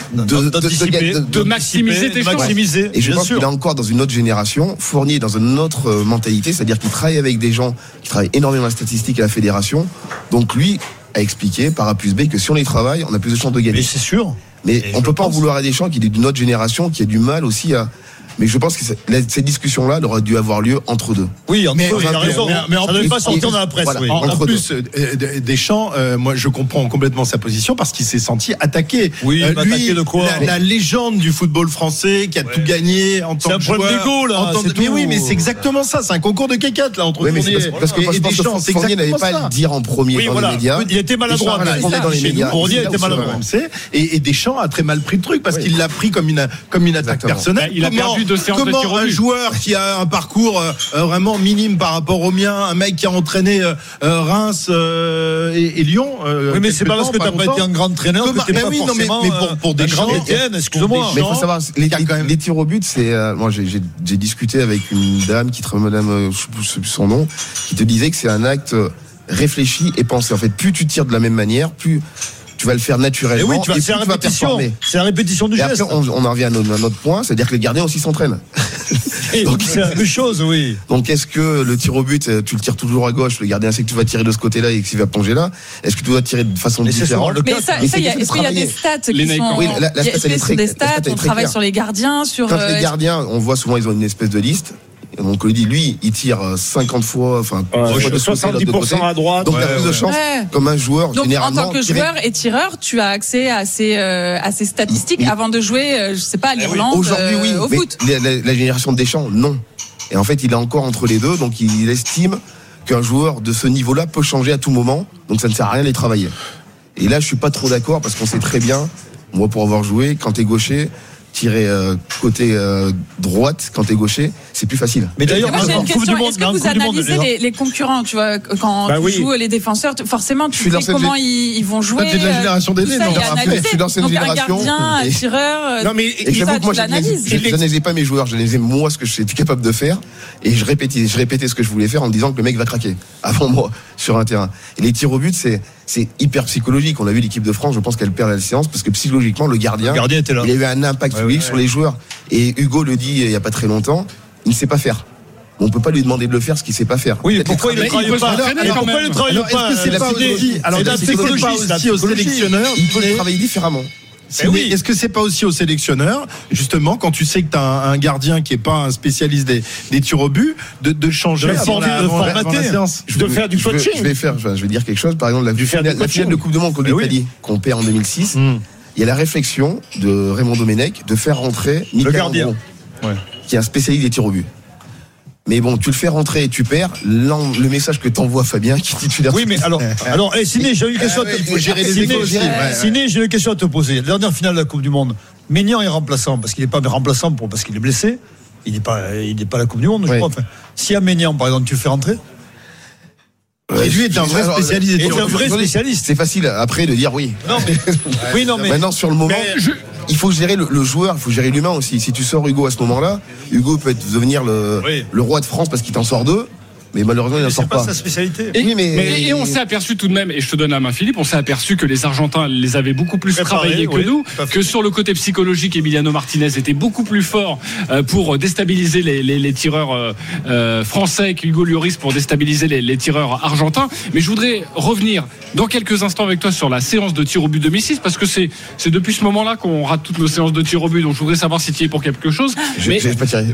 [SPEAKER 3] de maximiser tes chances.
[SPEAKER 5] Et je pense qu'il est encore dans une autre génération. Fournier dans une autre mentalité, c'est-à-dire qu'il travaille avec des gens qui travaillent énormément la statistique à la fédération. Donc lui a expliqué par A plus B que si on les travaille, on a plus de chances de gagner.
[SPEAKER 4] Mais c'est sûr.
[SPEAKER 5] Mais on ne peut pas en vouloir à Deschamps qui est d'une autre génération, qui a du mal aussi Mais je pense que cette discussion-là, elle aurait dû avoir lieu entre deux.
[SPEAKER 4] Oui, entre deux, il a raison.
[SPEAKER 11] Mais en
[SPEAKER 4] ça ne devait pas sortir dans la presse.
[SPEAKER 5] Voilà,
[SPEAKER 4] oui.
[SPEAKER 11] En plus, Deschamps, moi je comprends complètement sa position parce qu'il s'est senti attaqué.
[SPEAKER 4] Oui, lui, attaqué de quoi
[SPEAKER 11] la légende du football français qui a tout gagné en tant que joueur.
[SPEAKER 4] C'est un problème d'ego, là.
[SPEAKER 11] Mais oui, mais c'est exactement ça. C'est un concours de caquettes là entre Fournier
[SPEAKER 5] parce que je pense que Fournier n'avait pas à le dire en premier dans les médias.
[SPEAKER 4] Il était maladroit.
[SPEAKER 5] Dans les médias.
[SPEAKER 4] Fournier était maladroit.
[SPEAKER 11] Et Deschamps a très mal pris le truc parce qu'il l'a pris comme une attaque personnelle.
[SPEAKER 3] Il a perdu 2 séances de tir au but.
[SPEAKER 11] Un joueur qui a un parcours vraiment minime par rapport au mien, un mec qui a entraîné Reims et Lyon.
[SPEAKER 4] Oui, mais c'est pas parce que t'as pas été un grand entraîneur que t'es pas forcément
[SPEAKER 11] pour des
[SPEAKER 4] grand Étienne, excuse-moi.
[SPEAKER 5] Mais il faut savoir, les tirs au but, c'est moi j'ai discuté avec une dame qui travaille, madame, je sais plus son nom, qui te disait que c'est un acte réfléchi et pensé. En fait, plus tu tires de la même manière, plus tu vas le faire naturellement.
[SPEAKER 4] Et oui, c'est la répétition. C'est la répétition du geste.
[SPEAKER 5] Après, on en revient à un autre point, c'est-à-dire que les gardiens aussi s'entraînent.
[SPEAKER 4] Donc c'est la même chose, oui.
[SPEAKER 5] Donc est-ce que le tir au but, tu le tires toujours à gauche, le gardien sait que tu vas tirer de ce côté-là et qu'il va plonger là? Est-ce que tu dois tirer de façon différente?
[SPEAKER 10] Mais est-ce qu'il y a des stats qui sont...
[SPEAKER 5] Oui, la stat, elle est très,
[SPEAKER 10] des stats, on travaille sur les gardiens, sur...
[SPEAKER 5] Quand les gardiens, on voit souvent, ils ont une espèce de liste. Donc on dit, lui, il tire 50 fois, enfin
[SPEAKER 9] 70% à droite.
[SPEAKER 5] Donc il a plus de chance comme un joueur.
[SPEAKER 10] Donc
[SPEAKER 5] généralement,
[SPEAKER 10] en tant que joueur et tireur, tu as accès à ces statistiques avant de jouer, je sais pas, à l'Irlande,
[SPEAKER 5] aujourd'hui, oui,
[SPEAKER 10] au foot.
[SPEAKER 5] La génération de Deschamps, non. Et en fait, il est encore entre les deux, donc il estime qu'un joueur de ce niveau-là peut changer à tout moment, donc ça ne sert à rien de les travailler. Et là, je suis pas trop d'accord parce qu'on sait très bien, moi pour avoir joué, quand t'es gaucher, tirer côté droite quand t'es gaucher, c'est plus facile.
[SPEAKER 10] Mais d'ailleurs, moi j'ai une question, est-ce que vous analysez les concurrents, tu vois, quand tu joues les défenseurs, forcément tu sais comment ils vont jouer.
[SPEAKER 11] Tu es de la génération d'aînés, non?
[SPEAKER 5] Je suis d'ancienne génération.
[SPEAKER 10] Un gardien, un tireur,
[SPEAKER 5] non mais j'avoue que moi je n'analysais pas mes joueurs, j'analysais moi ce que j'étais capable de faire et je répétais ce que je voulais faire en me disant que le mec va craquer avant moi sur un terrain. Et les tirs au but, c'est hyper psychologique. On a vu l'équipe de France, je pense qu'elle perd la séance parce que psychologiquement le gardien
[SPEAKER 4] était là.
[SPEAKER 5] Il a eu un impact sur les joueurs. Et Hugo le dit il y a pas très longtemps, il ne sait pas faire. On peut pas lui demander de le faire ce qu'il sait pas faire.
[SPEAKER 4] Oui, pourquoi il ne travaille pas? Pourquoi il ne travaille pas?
[SPEAKER 11] Est-ce que c'est pas aussi, alors c'est pas aussi au sélectionneur?
[SPEAKER 5] Il peut le travailler différemment.
[SPEAKER 11] Oui. Est-ce que c'est pas aussi au sélectionneur, justement, quand tu sais que tu as un gardien qui est pas un spécialiste des tirs au but, de changer avant la séance,
[SPEAKER 9] de faire du coaching?
[SPEAKER 5] Je vais dire quelque chose. Par exemple, la finale de Coupe du Monde contre l'Italie qu'on perd en 2006. Il y a la réflexion de Raymond Domenech de faire rentrer
[SPEAKER 4] le gardien,
[SPEAKER 5] qui est un spécialiste des tirs au but. Mais bon, tu le fais rentrer et tu perds. Le message que t'envoies Fabien, qui est titulaire.
[SPEAKER 4] Oui, mais alors, Siné, j'ai une question à te poser. Siné, j'ai une question à te poser. La dernière finale de la Coupe du Monde, Maignan est remplaçant parce qu'il n'est pas remplaçant parce qu'il est blessé. Il n'est pas à la Coupe du Monde, je crois. Enfin, si à Maignan, par exemple, tu le fais rentrer.
[SPEAKER 11] Et lui est un vrai
[SPEAKER 5] spécialiste. C'est facile après de dire oui.
[SPEAKER 4] Non, mais
[SPEAKER 5] maintenant sur le moment, il faut gérer le joueur, il faut gérer l'humain aussi. Si tu sors Hugo à ce moment-là, Hugo peut devenir le roi de France parce qu'il t'en sort deux. Mais malheureusement, il n'en sort pas.
[SPEAKER 4] C'est pas sa spécialité.
[SPEAKER 3] Et on s'est aperçu tout de même, et je te donne la main Philippe, on s'est aperçu que les Argentins les avaient beaucoup plus travaillés que nous, que sur le côté psychologique, Emiliano Martinez était beaucoup plus fort pour déstabiliser les tireurs français qu'Hugo Lloris pour déstabiliser les tireurs argentins. Mais je voudrais revenir dans quelques instants avec toi sur la séance de tir au but 2006, parce que c'est depuis ce moment-là qu'on rate toutes nos séances de tir au but. Donc je voudrais savoir si tu y es pour quelque chose.
[SPEAKER 5] J'ai pas tiré.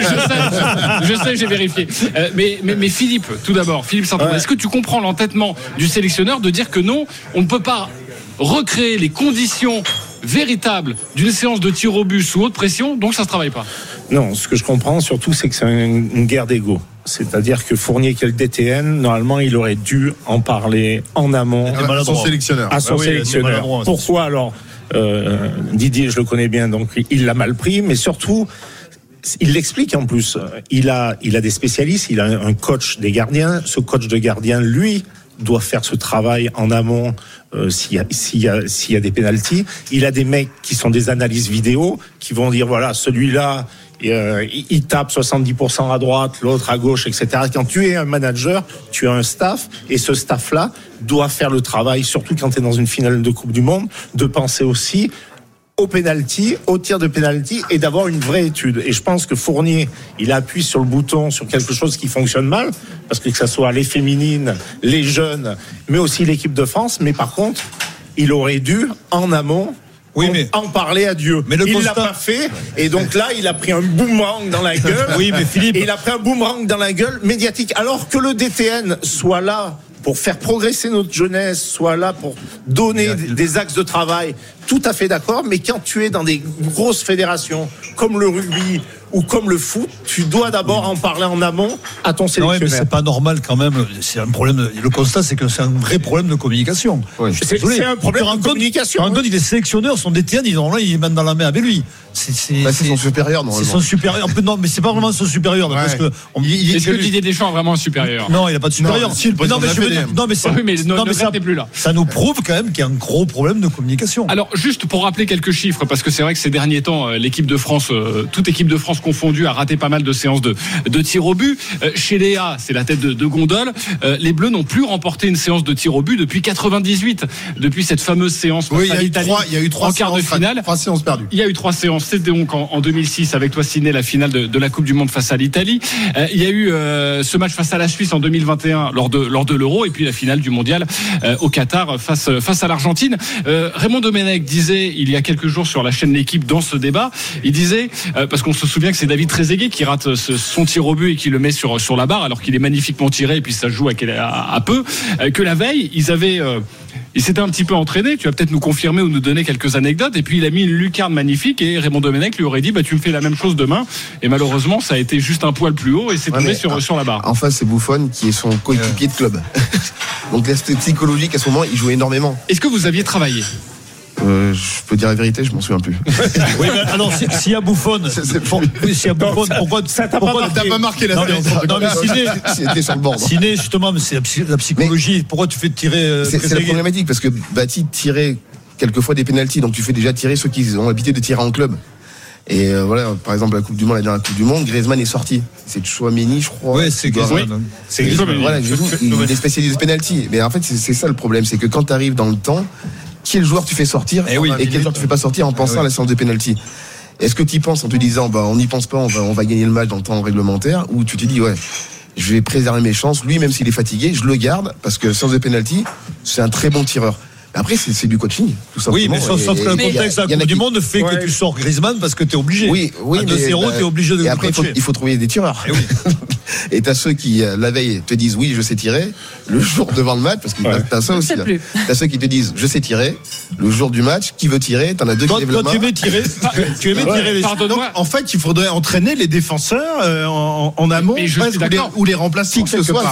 [SPEAKER 3] Je sais, j'ai vérifié. Mais Philippe, tout d'abord, Philippe Saint-André, est-ce que tu comprends l'entêtement du sélectionneur de dire que non, on ne peut pas recréer les conditions véritables d'une séance de tir au but sous haute pression, donc ça ne se travaille pas?
[SPEAKER 9] Non, ce que je comprends surtout, c'est que c'est une guerre d'ego. C'est-à-dire que Fournier, qui est le DTN, normalement, il aurait dû en parler en amont
[SPEAKER 11] à son sélectionneur.
[SPEAKER 9] Pourquoi alors Didier, je le connais bien, donc il l'a mal pris, mais surtout... Il l'explique en plus. Il a des spécialistes, il a un coach des gardiens. Ce coach de gardien, lui, doit faire ce travail en amont s'il y a des pénaltys. Il a des mecs qui sont des analyses vidéo qui vont dire voilà, celui-là il tape 70% à droite, l'autre à gauche, etc. Quand tu es un manager, tu as un staff et ce staff-là doit faire le travail, surtout quand tu es dans une finale de Coupe du Monde, de penser aussi au penalty, au tir de penalty et d'avoir une vraie étude. Et je pense que Fournier, il appuie sur le bouton sur quelque chose qui fonctionne mal, parce que ça soit les féminines, les jeunes, mais aussi l'équipe de France. Mais par contre, il aurait dû, en amont, en parler à Dieu. Mais il l'a pas fait, et donc là, il a pris un boomerang dans la gueule.
[SPEAKER 4] Oui, mais Philippe,
[SPEAKER 9] et il a pris un boomerang dans la gueule médiatique. Alors que le DTN soit là pour faire progresser notre jeunesse, soit là pour donner des axes de travail, tout à fait d'accord, mais quand tu es dans des grosses fédérations comme le rugby ou comme le foot, tu dois d'abord en parler en amont à ton sélectionneur.
[SPEAKER 4] Non, mais c'est pas normal quand même. C'est un problème. Le constat, c'est que c'est un vrai problème de communication.
[SPEAKER 9] Oui. C'est un problème de communication.
[SPEAKER 4] En il est sélectionneur, son DTN, ils mettent dans la main avec lui.
[SPEAKER 5] C'est son supérieur, normalement.
[SPEAKER 4] C'est son supérieur. Non, mais c'est pas vraiment son supérieur. Parce que
[SPEAKER 3] est-ce que Didier Deschamps est vraiment un supérieur?
[SPEAKER 4] Non, il n'a pas de supérieur.
[SPEAKER 3] Mais plus là.
[SPEAKER 4] Ça nous prouve quand même qu'il y a un gros problème de communication.
[SPEAKER 3] Alors, juste pour rappeler quelques chiffres, parce que c'est vrai que ces derniers temps, l'équipe de France, toute équipe de France confondue, a raté pas mal de séances de tir au but. Chez Léa, c'est la tête de gondole. Les Bleus n'ont plus remporté une séance de tir au but depuis 98, depuis cette fameuse séance
[SPEAKER 11] face à l'Italie. Il y a eu 3
[SPEAKER 3] en quart de finale.
[SPEAKER 11] 3 séances perdues.
[SPEAKER 3] Il y a eu 3 séances. C'était donc en 2006 avec toi, Sidney, la finale de la Coupe du Monde face à l'Italie. Il y a eu ce match face à la Suisse en 2021 lors de l'Euro, et puis la finale du Mondial au Qatar face à l'Argentine. Raymond Domenech disait il y a quelques jours sur la chaîne L'Équipe, dans ce débat, il disait, parce qu'on se souvient que c'est David Trezeguet qui rate son tir au but et qui le met sur la barre alors qu'il est magnifiquement tiré et puis ça joue à peu, que la veille il s'était un petit peu entraîné. Tu vas peut-être nous confirmer ou nous donner quelques anecdotes. Et puis il a mis une lucarne magnifique et Raymond Domenech lui aurait dit tu me fais la même chose demain. Et malheureusement ça a été juste un poil plus haut et c'est tombé sur la barre.
[SPEAKER 5] En face c'est Buffon qui est son coéquipier de club. Donc l'aspect psychologique à ce moment il joue énormément.
[SPEAKER 3] Est-ce que vous aviez travaillé?
[SPEAKER 5] Je peux dire la vérité, je m'en souviens plus.
[SPEAKER 4] Oui, mais alors s'il y a Buffon, pourquoi
[SPEAKER 11] ça t'a pas marqué la séance?
[SPEAKER 5] Non, mais c'était sur le bord.
[SPEAKER 4] Ciné, justement, c'est la psychologie. Pourquoi tu fais tirer?
[SPEAKER 5] C'est la problématique parce que Bati tirait quelquefois des pénaltys, donc tu fais déjà tirer ceux qui ont l'habitude de tirer en club. Et voilà, par exemple la Coupe du Monde, la dernière Coupe du Monde, Griezmann est sorti. C'est Chouameni, je crois.
[SPEAKER 4] Oui, c'est Griezmann.
[SPEAKER 5] C'est Griezmann. Voilà, il est spécialisé de pénalty. Mais en fait, c'est ça le problème, c'est que quand tu arrives dans le temps, quel joueur tu fais sortir et quel joueur tu fais pas sortir en pensant à la séance de pénalty. Est-ce que tu y penses en te disant on n'y pense pas, on va gagner le match dans le temps réglementaire, ou tu te dis je vais préserver mes chances, lui même s'il est fatigué, je le garde parce que séance de pénalty, c'est un très bon tireur. Après, c'est du coaching, tout simplement.
[SPEAKER 4] Oui, mais sauf que le contexte de la Coupe du Monde fait que tu sors Griezmann parce que tu es obligé.
[SPEAKER 5] Oui, à
[SPEAKER 4] 2-0, tu es obligé de
[SPEAKER 5] et après, il faut trouver des tireurs. Et t'as ceux qui, la veille, te disent oui, je sais tirer, le jour devant le match, parce que t'as ça aussi. T'as ceux qui te disent je sais tirer, le jour du match, qui veut tirer, t'en as deux qui lèvent la main.
[SPEAKER 4] Tu aimais tirer, les.
[SPEAKER 11] Pardonne-moi. En fait, il faudrait entraîner les défenseurs en amont, ou les remplacer quelque part.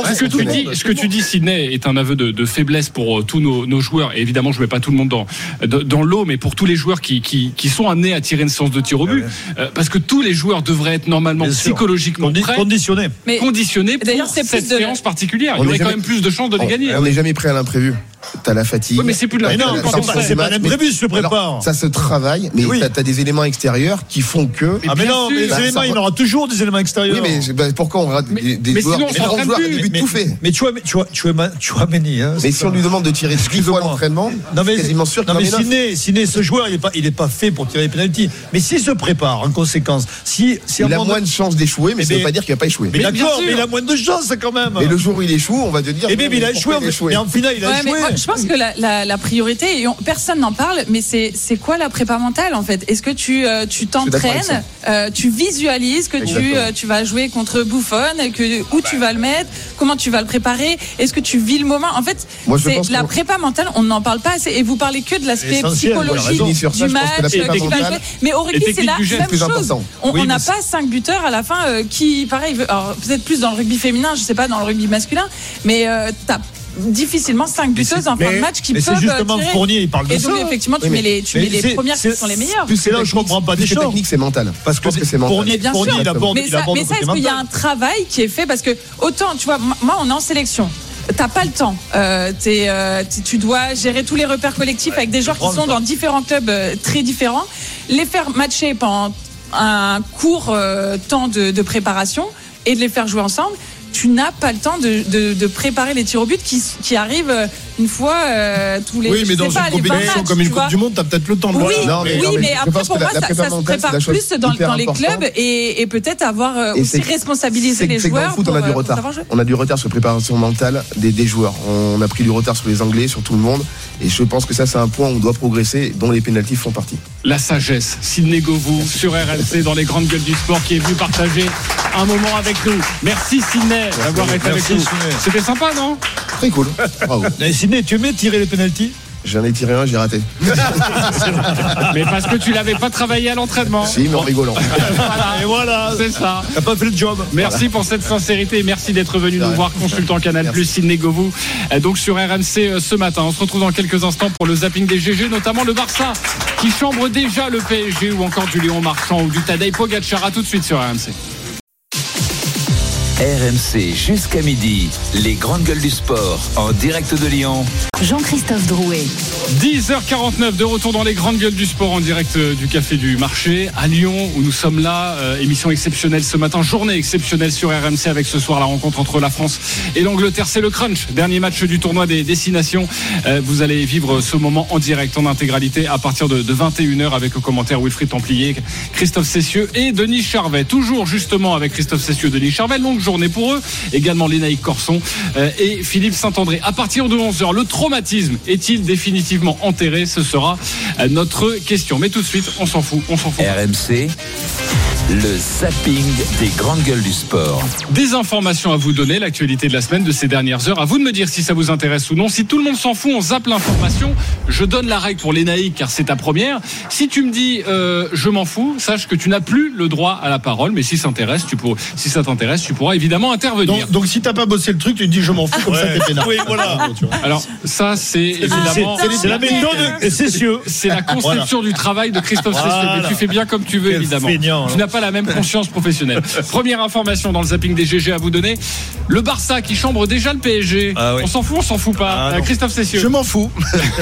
[SPEAKER 3] Ce que tu dis, Sidney, est un aveu de faiblesse pour tous nos joueurs. Et évidemment, je mets pas tout le monde dans l'eau, mais pour tous les joueurs qui sont amenés à tirer une séance de tir au but, parce que tous les joueurs devraient être normalement psychologiquement prêts, conditionnés pour cette séance particulière. Il y aurait quand même plus de chances de les gagner.
[SPEAKER 5] On n'est jamais prêt à l'imprévu. T'as la fatigue.
[SPEAKER 3] Oui, mais c'est plus de
[SPEAKER 4] c'est pas l'imprévu, se prépare.
[SPEAKER 5] Ça se travaille, mais t'as des éléments extérieurs qui font que.
[SPEAKER 4] Mais non, mais les éléments, il y en aura toujours des éléments extérieurs.
[SPEAKER 5] Oui, mais pourquoi on rate des joueurs qui tout fait?
[SPEAKER 4] Mais tu vois Méni.
[SPEAKER 5] Mais si on lui demande de tirer 10 fois l'entraînement, c'est quasiment sûr qu'il en
[SPEAKER 4] est. Ciné, ce joueur, il est pas fait pour tirer les pénaltys. Mais s'il se prépare, en conséquence,
[SPEAKER 5] il a moins de chances d'échouer, mais ça veut pas dire qu'il va pas échouer.
[SPEAKER 4] Mais d'accord, mais il a moins de chances quand même.
[SPEAKER 5] Et le jour où il échoue, on va te dire.
[SPEAKER 4] Mais il a échoué. Mais en finale, il a échoué.
[SPEAKER 10] Je pense que la priorité, et personne n'en parle, mais c'est quoi la prépa mentale en fait? Est-ce que tu t'entraînes, tu visualises que tu vas jouer contre Buffon, où tu vas le mettre, comment tu vas le préparer, est-ce que tu vis le moment? En fait, c'est la prépa mentale, on n'en parle pas assez, et vous parlez que de l'aspect psychologique du match, mais au rugby c'est la même chose. On n'a pas 5 buteurs à la fin qui, pareil, alors peut-être plus dans le rugby féminin, je sais pas, dans le rugby masculin, mais t'as difficilement 5 buteuses en fin de match qui peuvent tirer.
[SPEAKER 4] C'est justement Fournier, il parle de ça.
[SPEAKER 10] Et donc effectivement tu mets les premières qui sont les meilleures.
[SPEAKER 4] C'est là où je comprends pas des choses.
[SPEAKER 5] Technique, c'est mental.
[SPEAKER 4] Parce que c'est mental.
[SPEAKER 10] Bien sûr. Mais ça, est-ce qu'il y a un travail qui est fait? Parce que autant, tu vois, moi on est en sélection. T'as pas le temps. Tu dois gérer tous les repères collectifs avec des joueurs qui sont dans différents clubs très différents. Les faire matcher pendant un court temps de préparation et de les faire jouer ensemble. Tu n'as pas le temps de préparer les tirs au but qui arrivent une fois tous les.
[SPEAKER 11] Oui, mais dans une compétition comme une Coupe du Monde, t'as peut-être le temps de
[SPEAKER 10] oui, mais après pour moi, ça se prépare plus dans les clubs et peut-être avoir aussi responsabilisé les joueurs.
[SPEAKER 5] Dans le foot, on a du retard. On a du retard sur la préparation mentale des joueurs. On a pris du retard sur les Anglais, sur tout le monde. Et je pense que ça, c'est un point où on doit progresser, dont les pénaltys font partie.
[SPEAKER 3] La sagesse, Sidney Govou sur RMC dans les grandes gueules du sport qui est venu partager un moment avec nous. Merci Sidney d'avoir été avec nous. C'était sympa, non?
[SPEAKER 5] Très cool. Bravo.
[SPEAKER 4] Sidney, tu aimais tirer les pénaltys?
[SPEAKER 5] J'en ai tiré un, j'ai raté.
[SPEAKER 3] Mais parce que tu l'avais pas travaillé à l'entraînement.
[SPEAKER 5] Si, mais en rigolant.
[SPEAKER 4] Et voilà,
[SPEAKER 3] c'est ça.
[SPEAKER 4] T'as pas fait le job.
[SPEAKER 3] Merci pour cette sincérité. Merci d'être venu nous voir, consultant Canal+, Sidney Govou. Donc sur RMC ce matin. On se retrouve dans quelques instants pour le zapping des GG, notamment le Barça qui chambre déjà le PSG ou encore du Léon Marchand ou du Tadej Pogacar. À tout de suite sur RMC.
[SPEAKER 2] RMC jusqu'à midi, les grandes gueules du sport en direct de Lyon.
[SPEAKER 1] Jean-Christophe Drouet.
[SPEAKER 3] 10h49 de retour dans les grandes gueules du sport en direct du Café du Marché à Lyon où nous sommes là. Émission exceptionnelle ce matin, journée exceptionnelle sur RMC avec ce soir la rencontre entre la France et l'Angleterre. C'est le crunch, dernier match du tournoi des destinations. Vous allez vivre ce moment en direct, en intégralité à partir de 21h avec au commentaire Wilfried Templier, Christophe Cessieux et Denis Charvet. Toujours justement avec Christophe Cessieux et Denis Charvet. Longue journée pour eux. Également Lénaïque Corson et Philippe Saint-André. À partir de 11h, le traumatisme est-il définitivement enterré? Ce sera notre question. Mais tout de suite, on s'en fout.
[SPEAKER 2] RMC, le zapping des grandes gueules du sport.
[SPEAKER 3] Des informations à vous donner, l'actualité de la semaine, de ces dernières heures. À vous de me dire si ça vous intéresse ou non. Si tout le monde s'en fout, on zappe l'information. Je donne la règle pour Lénaïque car c'est ta première. Si tu me dis je m'en fous, sache que tu n'as plus le droit à la parole. Mais si ça t'intéresse, tu pourras évidemment intervenir.
[SPEAKER 11] Donc si t'as pas bossé le truc, tu te dis je m'en fous, comme ça t'es pénal.
[SPEAKER 4] Oui, voilà.
[SPEAKER 3] Alors ça c'est évidemment
[SPEAKER 4] c'est la méthode Cessieux.
[SPEAKER 3] C'est la conception du travail de Christophe Cessieux. Mais tu fais bien comme tu veux, évidemment. Tu n'as pas la même conscience professionnelle. Première information dans le zapping des GG à vous donner. Le Barça qui chambre déjà le PSG. On s'en fout pas. Christophe Cessieux.
[SPEAKER 11] Je m'en fous.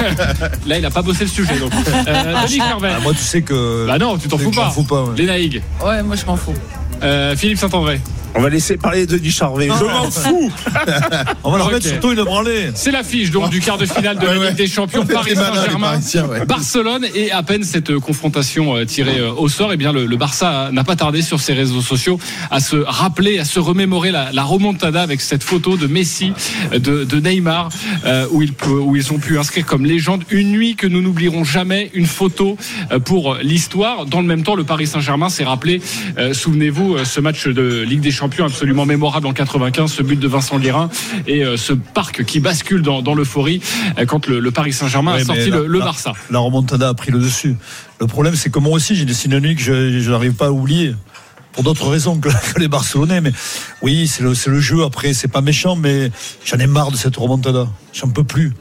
[SPEAKER 3] Là il a pas bossé le sujet donc. Denis Charvet.
[SPEAKER 4] Moi tu sais que.
[SPEAKER 3] Bah non, tu t'en fous pas. Lénaïque.
[SPEAKER 10] Ouais, moi je m'en fous.
[SPEAKER 3] Philippe Saint-André.
[SPEAKER 9] On va laisser parler de Denis Charvet. Je m'en fous.
[SPEAKER 4] On va leur mettre surtout une branlée.
[SPEAKER 3] C'est l'affiche donc du quart de finale de la Ligue des Champions, Paris Saint-Germain, Barcelone, et à peine cette confrontation tirée au sort, et bien le Barça n'a pas tardé sur ses réseaux sociaux à se rappeler, à se remémorer la remontada avec cette photo de Messi, de Neymar, où ils ont pu inscrire comme légende une nuit que nous n'oublierons jamais, une photo pour l'histoire. Dans le même temps, le Paris Saint-Germain s'est rappelé, souvenez-vous, ce match de Ligue des Champion absolument mémorable en 95, ce but de Vincent Guérin et ce parc qui bascule dans l'euphorie quand le Paris Saint-Germain a sorti le Barça.
[SPEAKER 4] La remontada a pris le dessus. Le problème, c'est que moi aussi j'ai des synonymes que je n'arrive pas à oublier pour d'autres raisons que les Barcelonais. Mais oui, c'est le jeu. Après, c'est pas méchant, mais j'en ai marre de cette remontada. J'en peux plus.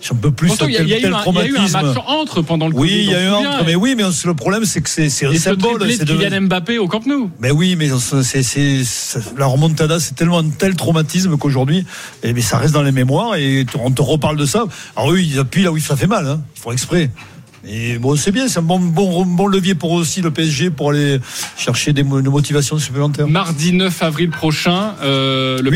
[SPEAKER 3] Il y a eu un match entre pendant le Covid.
[SPEAKER 4] Oui, il y a eu un entre, mais le problème c'est que c'est un symbole.
[SPEAKER 3] C'est de Kylian Mbappé au Camp Nou.
[SPEAKER 4] Mais oui, mais la remontada, c'est tellement un tel traumatisme qu'aujourd'hui, mais ça reste dans les mémoires et on te reparle de ça. Alors oui, ils appuient là où ça fait mal, hein. Ils font exprès. Et bon, c'est bien, c'est un bon levier pour aussi le PSG pour aller chercher des motivations supplémentaires.
[SPEAKER 3] Mardi 9 avril prochain, le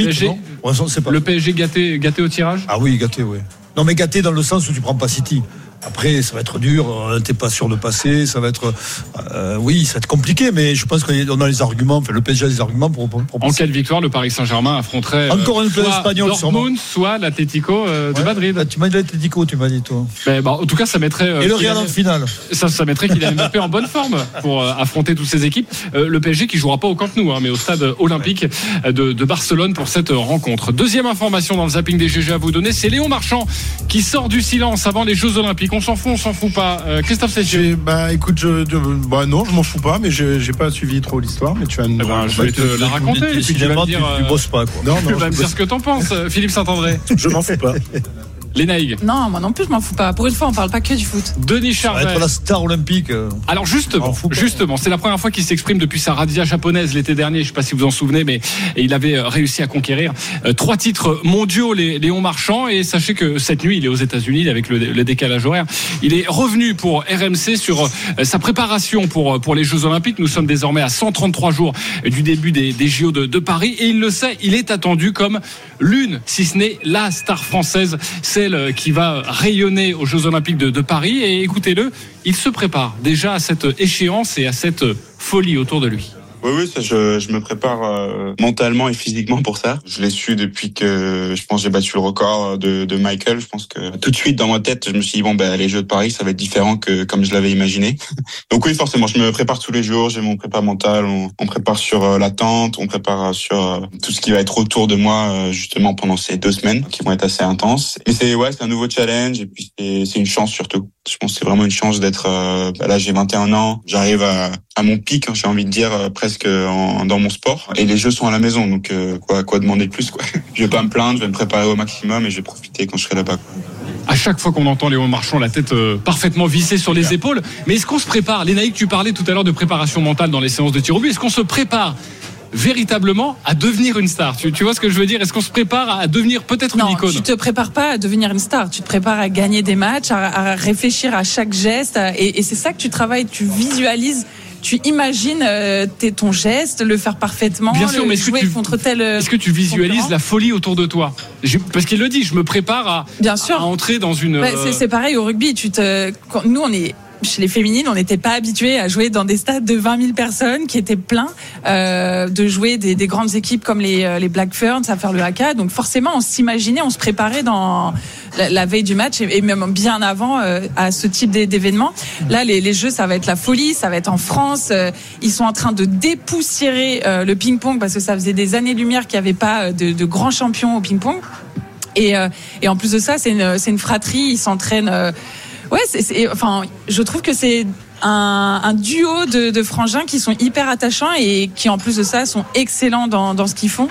[SPEAKER 3] PSG gâté au tirage.
[SPEAKER 4] Ah oui, gâté, oui. Non, mais gâté dans le sens où tu prends pas City. Après, ça va être dur, t'es pas sûr de passer, ça va être, oui, ça va être compliqué, mais je pense qu'on a les arguments, enfin, le PSG a les arguments pour passer.
[SPEAKER 3] En cas de victoire, le Paris Saint-Germain affronterait
[SPEAKER 4] encore une club espagnol,
[SPEAKER 3] Dortmund, soit l'Atlético de Madrid.
[SPEAKER 4] Tu m'as dit l'Atlético, tu m'as dit toi.
[SPEAKER 3] Mais en tout cas, ça mettrait.
[SPEAKER 4] Et le Real en finale.
[SPEAKER 3] Ça mettrait Kylian Mbappé en bonne forme pour affronter toutes ces équipes. Le PSG qui jouera pas au Camp Nou, mais au stade olympique de Barcelone pour cette rencontre. Deuxième information dans le zapping des GG à vous donner, c'est Léon Marchand qui sort du silence avant les Jeux Olympiques. On s'en fout pas. Christophe Cessieux.
[SPEAKER 11] Écoute, non, je m'en fous pas, mais j'ai pas suivi trop l'histoire, mais tu vas
[SPEAKER 3] je vais te la raconter. Et puis tu vas me dire,
[SPEAKER 4] tu bosses pas, quoi.
[SPEAKER 3] Tu vas me dire ce que t'en penses, Philippe Saint-André.
[SPEAKER 9] Je m'en fous pas.
[SPEAKER 3] Lénaïque.
[SPEAKER 10] Non, moi non plus, je m'en fous pas. Pour une fois, on parle pas que du foot.
[SPEAKER 3] Denis Charvet.
[SPEAKER 4] Ça va être la star olympique.
[SPEAKER 3] Alors justement, c'est la première fois qu'il s'exprime depuis sa radia japonaise l'été dernier. Je sais pas si vous en souvenez, mais il avait réussi à conquérir 3 titres mondiaux, Léon Marchand. Et sachez que cette nuit, il est aux États-Unis avec le décalage horaire. Il est revenu pour RMC sur sa préparation pour les Jeux Olympiques. Nous sommes désormais à 133 jours du début des JO de Paris. Et il le sait, il est attendu comme l'une, si ce n'est la star française. C'est celle qui va rayonner aux Jeux Olympiques de Paris. Et écoutez-le, il se prépare déjà à cette échéance et à cette folie autour de lui.
[SPEAKER 13] Oui, ça, je me prépare mentalement et physiquement pour ça. Je l'ai su depuis que je pense j'ai battu le record de Michael. Je pense que tout de suite dans ma tête, je me suis dit les Jeux de Paris, ça va être différent que comme je l'avais imaginé. Donc oui, forcément, je me prépare tous les jours. J'ai mon prépa mental. On prépare sur l'attente, on prépare sur tout ce qui va être autour de moi justement pendant ces 2 semaines qui vont être assez intenses. Mais c'est un nouveau challenge et puis c'est une chance surtout. Je pense que c'est vraiment une chance d'être là. J'ai 21 ans, j'arrive à mon pic, j'ai envie de dire presque dans mon sport. Et les Jeux sont à la maison, donc quoi demander de plus quoi. Je vais pas me plaindre, je vais me préparer au maximum et je vais profiter quand je serai là-bas.
[SPEAKER 3] À chaque fois qu'on entend Léon Marchand, la tête parfaitement vissée sur les épaules. Mais est-ce qu'on se prépare, Lénaïque, tu parlais tout à l'heure de préparation mentale dans les séances de tir au but. Est-ce qu'on se prépare véritablement à devenir une star? Tu vois ce que je veux dire? Est-ce qu'on se prépare à devenir peut-être une icône?
[SPEAKER 10] Non, tu te prépares pas à devenir une star. Tu te prépares à gagner des matchs, à réfléchir à chaque geste. Et c'est ça que tu travailles. Tu visualises. Tu imagines ton geste, le faire parfaitement.
[SPEAKER 3] Bien sûr, mais est-ce que tu visualises la folie autour de toi? Parce qu'il le dit, je me prépare à entrer dans une.
[SPEAKER 10] C'est pareil au rugby. Nous, chez les féminines, on n'était pas habitués à jouer dans des stades de 20 000 personnes qui étaient pleins, de jouer des grandes équipes comme les Black Ferns à faire le haka. Donc forcément, on s'imaginait, on se préparait dans la veille du match et même bien avant à ce type d'événement. Là, les Jeux, ça va être la folie, ça va être en France. Ils sont en train de dépoussiérer le ping-pong parce que ça faisait des années-lumière qu'il n'y avait pas de grands champions au ping-pong. Et en plus de ça, c'est une fratrie. Ils s'entraînent. Je trouve que c'est un duo de frangins qui sont hyper attachants et qui, en plus de ça, sont excellents dans ce qu'ils font.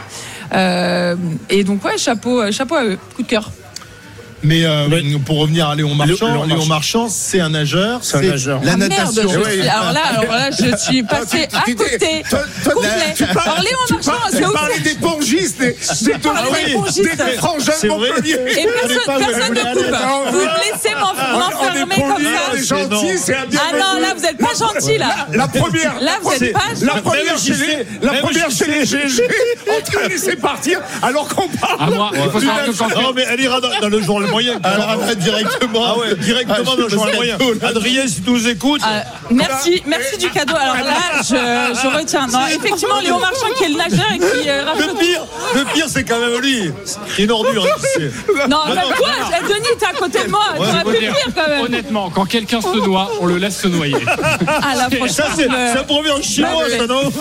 [SPEAKER 10] Et donc, chapeau à eux. Coup de cœur.
[SPEAKER 11] Mais pour revenir à Léon Marchand, c'est un nageur. La natation.
[SPEAKER 10] Alors là, je suis passé à côté. Alors Léon Marchand, c'est
[SPEAKER 11] vous parlez des pongistes, des frangins de Montpellier.
[SPEAKER 10] Et personne ne coupe. Vous me laissez m'enfermer comme ça.
[SPEAKER 11] C'est gentil, c'est un bien.
[SPEAKER 10] Ah non, là vous êtes pas gentil là.
[SPEAKER 11] La première.
[SPEAKER 10] Là vous êtes pas gentil.
[SPEAKER 11] La première chez les GG, on te laisser partir alors qu'on parle.
[SPEAKER 4] Non mais elle ira dans le journal moyen. Alors après directement dans le journal moyen. Adrien, si tu nous écoutes.
[SPEAKER 10] Merci du cadeau. Alors là, je retiens. Non, effectivement, Léon Marchand qui est le nageur et qui
[SPEAKER 4] le pire, c'est quand même lui. Qui est une ordure.
[SPEAKER 10] Non, quoi Denis, t'es à côté de moi. T'aurais pu le dire quand même.
[SPEAKER 3] Honnêtement, quand quelqu'un se noie, on le laisse se noyer.
[SPEAKER 10] Ah la prochaine.
[SPEAKER 4] Ça c'est un proverbe chinois, ça non?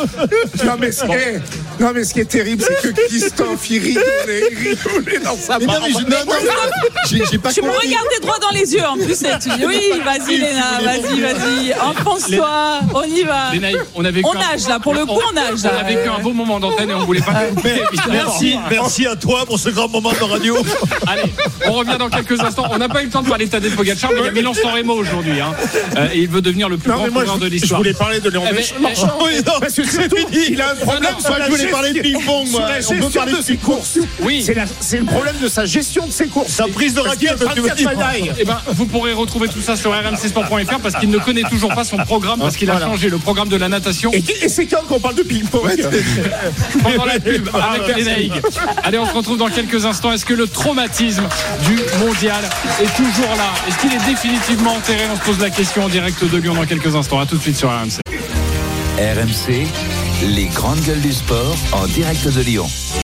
[SPEAKER 11] Non mais ce qui est terrible, c'est que Christophe il rigolait dans sa barbe.
[SPEAKER 10] Tu me regardais droit dans les yeux en plus. Tu dis oui, vas-y Léna, vas-y, enfonce-toi, on y va. On nage là, pour le coup on nage là.
[SPEAKER 3] On a vécu un beau moment d'antenne et on voulait pas.
[SPEAKER 4] Merci à toi pour ce grand moment de radio.
[SPEAKER 3] Allez, on revient dans quelques instants. On n'a pas eu le temps de parler de Tadej Pogacar, mais il y a Milan-San Remo aujourd'hui. Et il veut devenir le plus grand coureur de l'histoire.
[SPEAKER 11] Je voulais parler de Léon Marchand. Parce que c'est fini. Il a un problème.
[SPEAKER 4] Je voulais parler de ping-pong.
[SPEAKER 11] On peut parler de ses courses.
[SPEAKER 3] Oui.
[SPEAKER 11] C'est le problème de sa gestion de ses courses.
[SPEAKER 4] Sa prise de raquette.
[SPEAKER 3] Vous pourrez retrouver tout ça sur rmcsport.fr parce qu'il ne connaît toujours pas son programme parce qu'il a changé le programme de la natation.
[SPEAKER 11] Et c'est quand qu'on parle de ping-pong
[SPEAKER 3] pendant la pub avec Lénaïque. Allez, on se retrouve dans quelques instants. Est-ce que le traumatisme du mondial est toujours là? Est-ce qu'il est définitivement enterré? On se pose la question en direct de Lyon dans quelques instants. À tout de suite sur RMC.
[SPEAKER 2] RMC, les grandes gueules du sport en direct de Lyon.